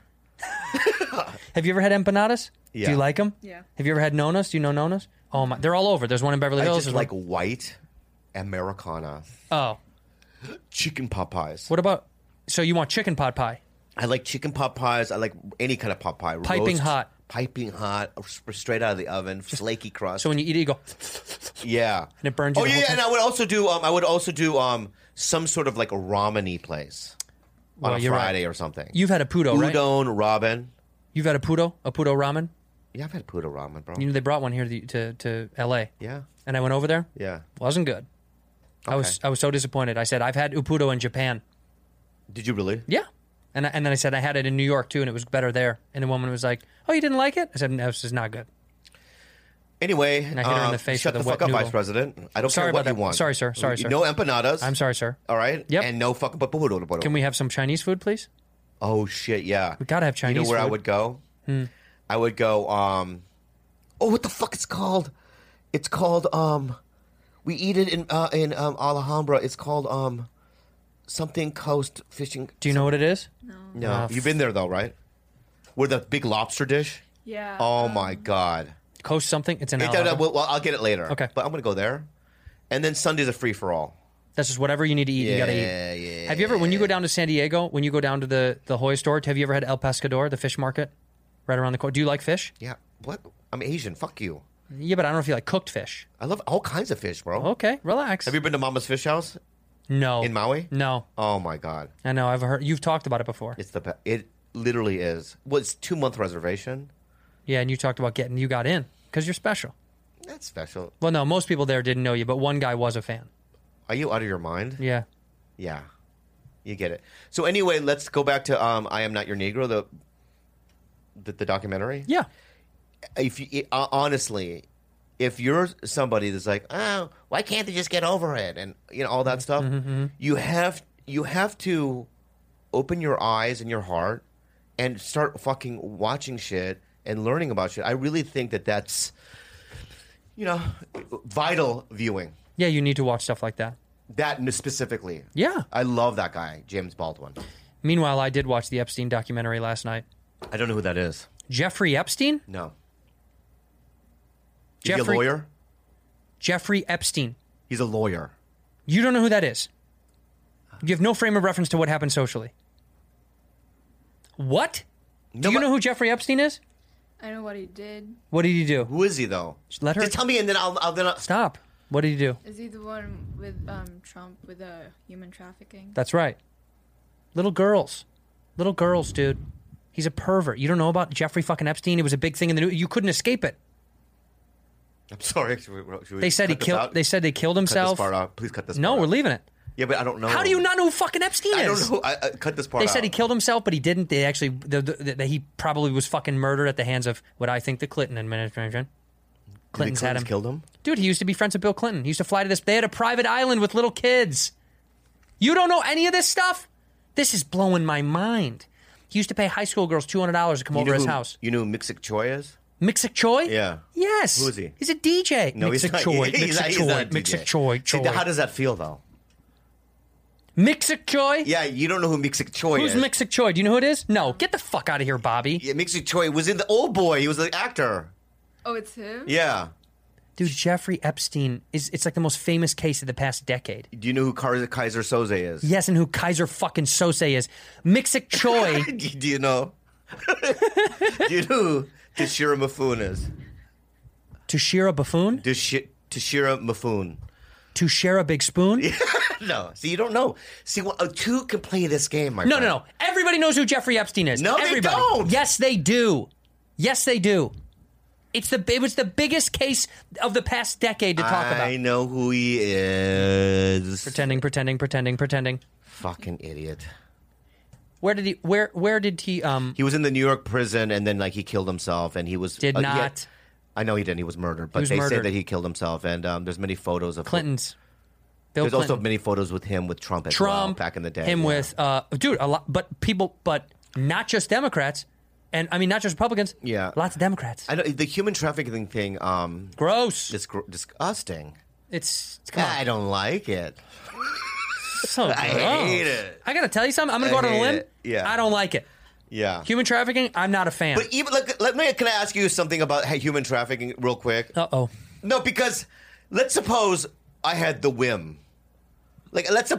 B: Have you ever had empanadas?
C: Yeah.
B: Do you like them?
H: Yeah.
B: Have you ever had Nona's? Do you know Nona's? Oh my! They're all over. There's one in Beverly Hills.
C: I just like white Americana.
B: Oh.
C: Chicken pot pies.
B: What about? So you want chicken pot pie?
C: I like chicken pot pies. I like any kind of pot pie.
B: Piping hot.
C: Piping hot, straight out of the oven, flaky crust.
B: So when you eat it, you go.
C: Yeah.
B: And it burns you.
C: Oh
B: the whole
C: yeah,
B: time?
C: and I would also do some sort of like a ramen-y place on a Friday or something.
B: You've had a Pudo, right?
C: Udon ramen.
B: You've had a Pudo ramen.
C: Yeah, I've had Pudo ramen, bro.
B: You know they brought one here to L.A.
C: Yeah.
B: And I went over there.
C: Yeah.
B: Wasn't good.
C: Okay.
B: I was so disappointed. I said I've had Upudo in Japan.
C: Did you really?
B: Yeah. And then I said I had it in New York too, and it was better there. And the woman was like, "Oh, you didn't like it?" I said, "No, this is not good."
C: Anyway,
B: And I hit her in the face
C: shut
B: with
C: the
B: a
C: fuck
B: wet
C: up,
B: noodle.
C: Vice President. I don't
B: Sorry
C: care what
B: about
C: you
B: that.
C: want.
B: Sorry, sir. Sorry, sir.
C: No empanadas.
B: I'm sorry, sir.
C: All right.
B: Yep.
C: And no fucking.
B: Can we have some Chinese food, please?
C: Oh shit! Yeah.
B: We gotta have Chinese.
C: You know where
B: food.
C: I would go? I would go. What the fuck it's called? It's called. We eat it in Alhambra. It's called something Coast Fishing.
B: Do you know what it is?
C: No, you've been there though, right? Where the big lobster dish?
H: Yeah.
C: Oh my god.
B: Coast something. It's in
C: No,
B: Alabama.
C: well, I'll get it later.
B: Okay.
C: But I'm gonna go there, and then Sunday's a free for all.
B: That's just whatever you need to eat. You gotta eat.
C: Yeah.
B: Have you ever, when you go down to San Diego, when you go down to the Hoya store, have you ever had El Pescador, the fish market, right around the corner? Do you like fish?
C: Yeah. What? I'm Asian. Fuck you.
B: Yeah, but I don't know if you like cooked fish.
C: I love all kinds of fish, bro.
B: Okay, relax.
C: Have you been to Mama's Fish House
B: No.
C: in Maui?
B: No.
C: Oh my god.
B: I know. I've heard you've talked about it before.
C: It's the it literally is. Well, it's 2-month reservation.
B: Yeah, and you talked about you got in because you're special.
C: That's special.
B: Well, no, most people there didn't know you, but one guy was a fan.
C: Are you out of your mind?
B: Yeah.
C: Yeah. You get it. So anyway, let's go back to I Am Not Your Negro, the documentary.
B: Yeah.
C: If you honestly, if you're somebody that's like, oh, why can't they just get over it, and all that stuff, you have to open your eyes and your heart and start fucking watching shit and learning about shit. I really think that's vital viewing.
B: Yeah, you need to watch stuff like that.
C: That specifically.
B: Yeah.
C: I love that guy, James Baldwin.
B: Meanwhile, I did watch the Epstein documentary last night.
C: I don't know who that is.
B: Jeffrey Epstein?
C: No. Is he a lawyer?
B: Jeffrey Epstein.
C: He's a lawyer.
B: You don't know who that is? You have no frame of reference to what happened socially. What? Do you know who Jeffrey Epstein is?
H: I know what he did.
B: What did he do?
C: Who is he though?
B: Just let her.
C: Just tell me, and then I'll
B: Stop. What did he do?
H: Is he the one with Trump with human trafficking?
B: That's right. Little girls, dude. He's a pervert. You don't know about Jeffrey fucking Epstein? It was a big thing in the news. You couldn't escape it.
C: I'm sorry. Should we
B: They said he
C: cut this
B: killed.
C: out?
B: They said they killed
C: Cut this
B: himself.
C: part out. Please cut this
B: No,
C: part
B: we're
C: out.
B: leaving it.
C: Yeah, but I don't know.
B: How do you not know who fucking Epstein is?
C: I don't know. Cut this part out.
B: They said he killed himself, but he didn't. They actually, that he probably was fucking murdered at the hands of what I think the Clinton administration. Clinton's had him.
C: Killed him?
B: Dude, he used to be friends with Bill Clinton. He used to fly to this. They had a private island with little kids. You don't know any of this stuff? This is blowing my mind. He used to pay high school girls $200 to come over his house.
C: You know who Mixik Choi is?
B: Mixik Choi?
C: Yeah.
B: Yes.
C: Who is he?
B: He's a DJ.
C: No, he's
B: Mixik
C: not.
B: Choi.
C: He's not a DJ.
B: Mixik Choi.
C: See, how does that feel, though?
B: Mixik Choi?
C: Yeah, you don't know who Mixik Choi
B: Who's
C: is.
B: Mixik Choi? Do you know who it is? No. Get the fuck out of here, Bobby.
C: Yeah, Mixik Choi was in The Old Boy. He was the actor.
H: Oh, it's him?
C: Yeah.
B: Dude, Jeffrey Epstein it's like the most famous case of the past decade.
C: Do you know who Kaiser Soze is?
B: Yes, and who Kaiser fucking Sose is. Mixik Choi.
C: Do you know? Do you know who Toshiro Mifune is?
B: Tushira Buffoon?
C: Toshiro Mifune.
B: Tushira Big Spoon?
C: No. See, you don't know. See, well, two can play this game, my
B: No,
C: friend.
B: no. Everybody knows who Jeffrey Epstein is.
C: No, they
B: Everybody.
C: don't.
B: Yes, they do. Yes, they do. It was the biggest case of the past decade to talk about.
C: I know who he is.
B: Pretending.
C: Fucking idiot.
B: Where did he
C: He was in the New York prison, and then he killed himself, and he was
B: Did not.
C: I know he didn't. He was murdered, but
B: was
C: they say
B: murdered.
C: that he killed himself, and there's many photos of
B: Clinton's? Bill
C: There's
B: Clinton.
C: also many photos with him with Trump as well
B: Trump
C: back in the day.
B: Him
C: yeah.
B: with dude, a lot, but not just Democrats, and I mean not just Republicans.
C: Yeah.
B: Lots of Democrats.
C: I know the human trafficking thing.
B: Gross.
C: Is disgusting.
B: It's come on.
C: I don't like it.
B: So gross.
C: I hate it.
B: I gotta tell you something. I'm gonna go out on a
C: hate
B: limb.
C: it. Yeah.
B: I don't like it.
C: Yeah.
B: Human trafficking. I'm not a fan.
C: But even can I ask you something about human trafficking real quick?
B: Uh-oh.
C: No, because let's suppose I had the whim. Let's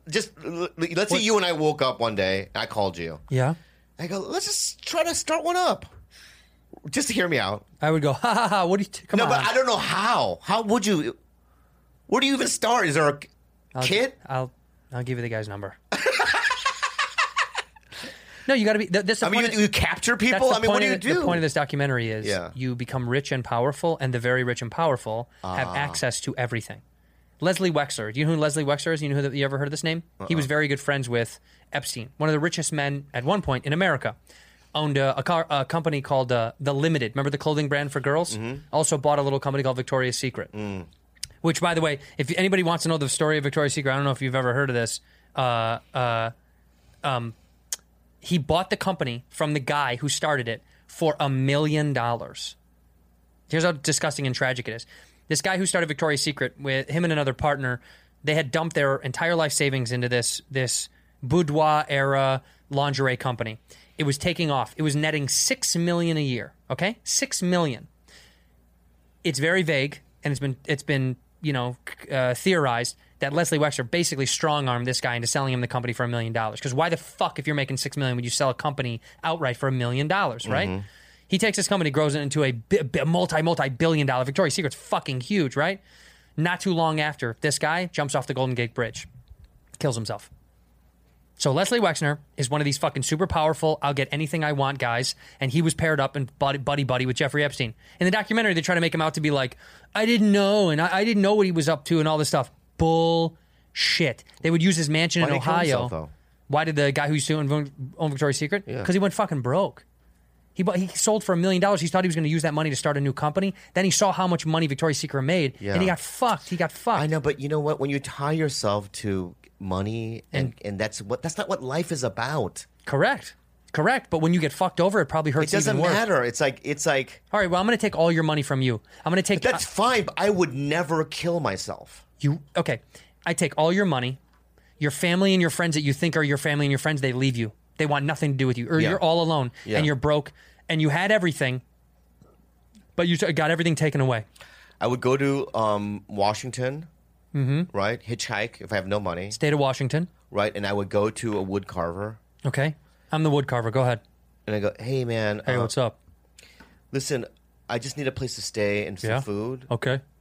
C: say you and I woke up one day and I called you.
B: Yeah.
C: I go, let's just try to start one up. Just to hear me out.
B: I would go, ha ha ha. What do you? Come
C: No,
B: on.
C: but I don't know how. How would you? Where do you even start? Is there a kid?
B: I'll give you the guy's number. No, you got to be. This.
C: You capture people. I mean, what do you do?
B: The point of this documentary is
C: Yeah.
B: you become rich and powerful, and the very rich and powerful have access to everything. Leslie Wexler. Do you know who Leslie Wexler is? You ever heard of this name? He was very good friends with Epstein, one of the richest men at one point in America. Owned a company called The Limited. Remember the clothing brand for girls? Also bought a little company called Victoria's Secret. Which, by the way, if anybody wants to know the story of Victoria's Secret, I don't know if you've ever heard of this. He bought the company from the guy who started it for $1 million. Here's how disgusting and tragic it is. This guy who started Victoria's Secret, with him and another partner, they had dumped their entire life savings into this boudoir era lingerie company. It was taking off. It was netting $6 million a year. Okay, $6 million. It's very vague, and it's been theorized that Leslie Wexler basically strong-armed this guy into selling him the company for $1 million. Because why the fuck, if you're making $6 million, would you sell a company outright for $1 million, right? He takes this company, grows it into a multi-billion dollar. Victoria's Secret's fucking huge, right? Not too long after, this guy jumps off the Golden Gate Bridge, kills himself. So Leslie Wexner is one of these fucking super powerful, I'll get anything I want guys, and he was paired up and buddy with Jeffrey Epstein. In the documentary, they try to make him out to be like, I didn't know, and I didn't know what he was up to and all this stuff. Bullshit. They would use his mansion in
C: Why did he kill
B: Ohio.
C: himself, though?
B: Why did the guy who used to own Victoria's Secret?
C: Yeah.
B: Because he went fucking broke. He sold for $1 million. He thought he was going to use that money to start a new company. Then he saw how much money Victoria's Secret made, and he got fucked.
C: I know, but you know what? When you tie yourself to money, and that's not what life is about.
B: Correct. But when you get fucked over, it probably hurts
C: It doesn't
B: even worse.
C: matter. It's like.
B: All right, well, I'm going to take all your money from you. I'm going to take.
C: That's fine, but I would never kill myself.
B: Okay. I take all your money, your family and your friends that you think are your family and your friends, they leave you. They want nothing to do with you. Or you're all alone, and you're broke, and you had everything, but you got everything taken away.
C: I would go to Washington, right? Hitchhike if I have no money.
B: State of Washington.
C: Right, and I would go to a wood carver.
B: Okay. I'm the wood carver. Go ahead.
C: And I go, hey, man.
B: Hey, what's up?
C: Listen, I just need a place to stay and some food.
B: Okay.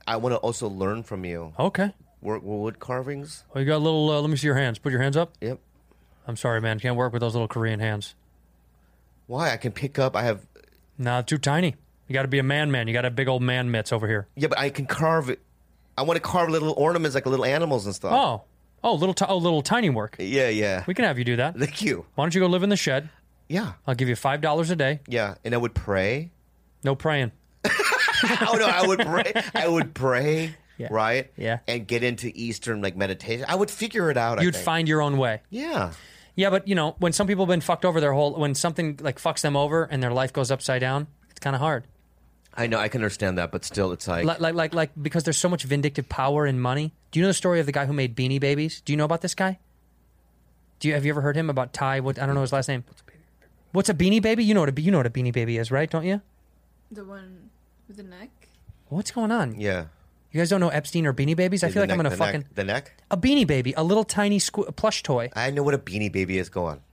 C: I want to also learn from you.
B: Okay.
C: Wood carvings.
B: Oh, you got a little. Let me see your hands. Put your hands up.
C: Yep.
B: I'm sorry, man. Can't work with those little Korean hands.
C: Why? I can pick up. I have.
B: Nah, too tiny. You got to be a man. You got to have big old man mitts over here.
C: Yeah, but I can carve it. I want to carve little ornaments like little animals and stuff.
B: Little tiny work.
C: Yeah.
B: We can have you do that.
C: Thank you.
B: Why don't you go live in the shed?
C: Yeah.
B: I'll give you $5 a day.
C: Yeah, and I would pray.
B: No praying.
C: Oh no, I would pray. I would pray.
B: Yeah.
C: Right.
B: Yeah.
C: And get into Eastern like meditation. I would figure it out.
B: You'd
C: I think.
B: find your own way.
C: Yeah.
B: Yeah, but when some people have been fucked over when something like fucks them over and their life goes upside down, it's kind of hard.
C: I know, I can understand that, but still, it's
B: like because there's so much vindictive power in money. Do you know the story of the guy who made Beanie Babies? Do you know about this guy? Have you ever heard him about Ty? I don't know his last name. What's a Beanie Baby? You know what a Beanie Baby is, right? Don't you?
H: The one with the neck.
B: What's going on?
C: Yeah.
B: You guys don't know Epstein or Beanie Babies? I feel like I'm gonna fucking
C: the neck.
B: A Beanie Baby, a little tiny plush toy.
C: I know what a Beanie Baby is. Go on.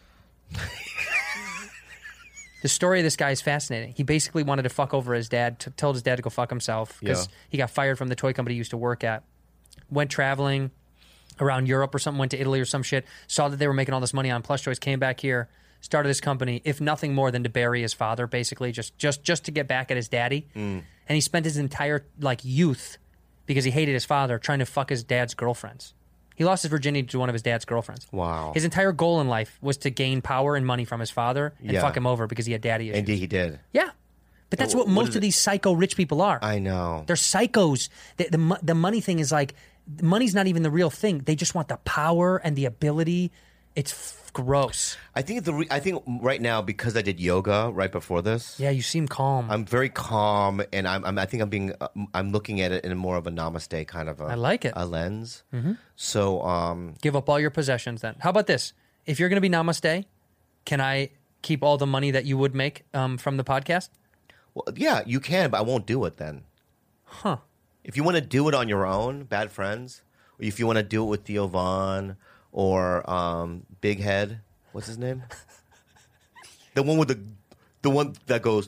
B: The story of this guy is fascinating. He basically wanted to fuck over his dad, told his dad to go fuck himself because he got fired from the toy company he used to work at. Went traveling around Europe or something, went to Italy or some shit, saw that they were making all this money on plush toys, came back here, started this company, if nothing more than to bury his father, basically, just to get back at his daddy. And he spent his entire youth, because he hated his father, trying to fuck his dad's girlfriends. He lost his virginity to one of his dad's girlfriends.
C: Wow.
B: His entire goal in life was to gain power and money from his father and fuck him over because he had daddy issues.
C: Indeed, he did.
B: Yeah. But that's what most of these psycho rich people are.
C: I know.
B: They're psychos. The money thing is money's not even the real thing. They just want the power and the ability. It's gross.
C: I think right now, because I did yoga right before this.
B: Yeah, you seem calm.
C: I'm very calm, and I think I'm looking at it in more of a namaste kind of
B: I like it.
C: a lens.
B: Mm-hmm.
C: So
B: give up all your possessions then. How about this? If you're going to be namaste, can I keep all the money that you would make from the podcast?
C: Well, yeah, you can, but I won't do it then.
B: Huh.
C: If you want to do it on your own, Bad Friends, or if you want to do it with Theo Vaughn or Big Head, what's his name? The one with the one that goes.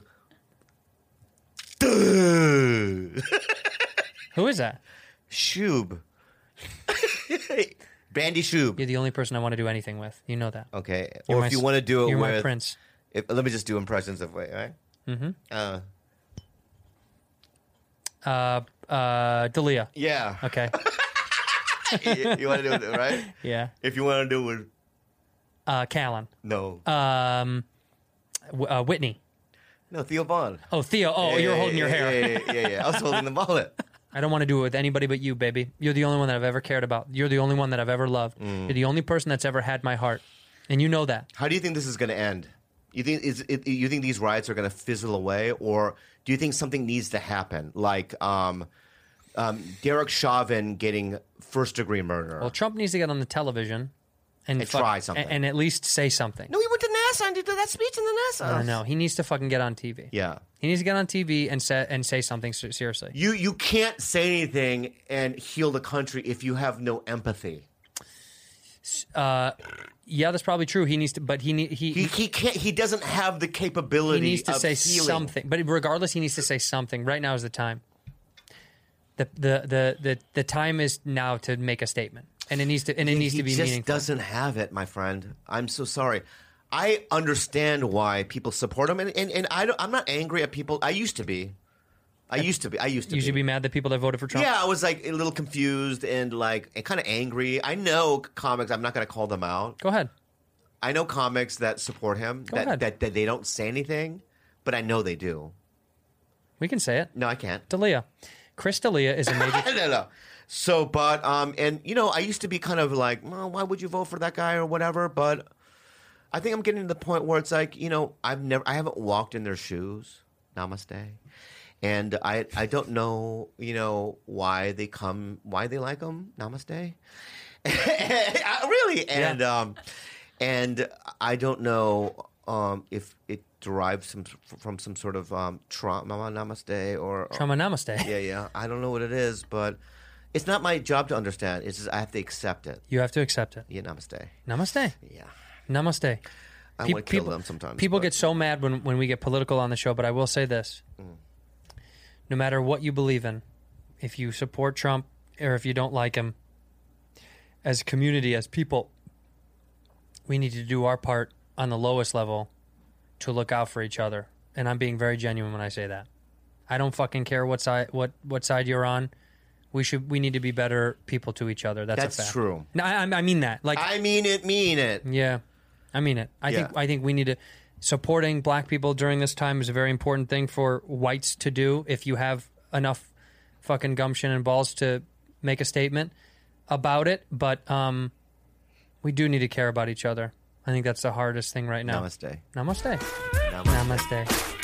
C: Duh!
B: Who is that?
C: Shub. Bandy Shub.
B: You're the only person I want to do anything with. You know that.
C: Okay.
B: You're
C: Or if you want to do it
B: you're
C: with...
B: my prince.
C: Let me just do impressions of it, right?
B: Mm-hmm. Dalia.
C: Yeah.
B: Okay.
C: You want to do it, right?
B: Yeah.
C: If you want to do it with...
B: Callan.
C: No.
B: Whitney.
C: No, Theo Vaughn.
B: Oh, Theo. Oh, you're holding your hair.
C: Yeah. I was holding the mullet.
B: I don't want to do it with anybody but you, baby. You're the only one that I've ever cared about. You're the only one that I've ever loved. You're the only person that's ever had my heart. And you know that.
C: How do you think this is going to end? You think these riots are going to fizzle away, or do you think something needs to happen, like Derek Chauvin getting first-degree murder?
B: Well, Trump needs to get on the television and
C: try something,
B: and at least say something.
G: No, he went to NASA and did that speech in the NASA.
B: I don't know. He needs to fucking get on TV.
C: Yeah,
B: he needs to get on TV and say something seriously.
C: You can't say anything and heal the country if you have no empathy.
B: Yeah, that's probably true. He needs to, but he
C: can't. He doesn't have the capability.
B: He needs to
C: of
B: say
C: healing.
B: something. But regardless, he needs to say something. Right now is the time. The time is now to make a statement, and it needs to be meaningful.
C: He just doesn't have it, my friend. I'm so sorry. I understand why people support him, and I'm not angry at people. I used to be. You should
B: be mad that people that voted for Trump.
C: Yeah, I was a little confused and kind of angry. I know comics. I'm not going to call them out.
B: Go ahead.
C: I know comics that support him. That they don't say anything, but I know they do.
B: We can say it.
C: No, I can't.
B: Dalia. Chris D'Elia is a major...
C: No. So, but, and, I used to be kind of like, well, why would you vote for that guy or whatever? But I think I'm getting to the point where it's like, I haven't walked in their shoes. Namaste. And I don't know, why they like them. Namaste. Really. And, and I don't know, if it derives from some sort of trauma namaste or
B: trauma namaste.
C: Yeah. I don't know what it is, but it's not my job to understand. It's just I have to accept it.
B: You have to accept it.
C: Yeah, namaste.
B: Namaste.
C: Yeah.
B: Namaste.
C: I want to kill them sometimes.
B: People get so mad when we get political on the show, but I will say this. No matter what you believe in, if you support Trump or if you don't like him, as a community, as people, we need to do our part on the lowest level to look out for each other. And I'm being very genuine when I say that. I don't fucking care what side you're on. We need to be better people to each other. That's a fact.
C: true.
B: No, I mean that. Like,
C: I mean it.
B: yeah, I mean it. I think we need to supporting black people during this time is a very important thing for whites to do. If you have enough fucking gumption and balls to make a statement about it, but we do need to care about each other. I think that's the hardest thing right now.
C: Namaste.
B: Namaste.
C: Namaste.
B: Namaste.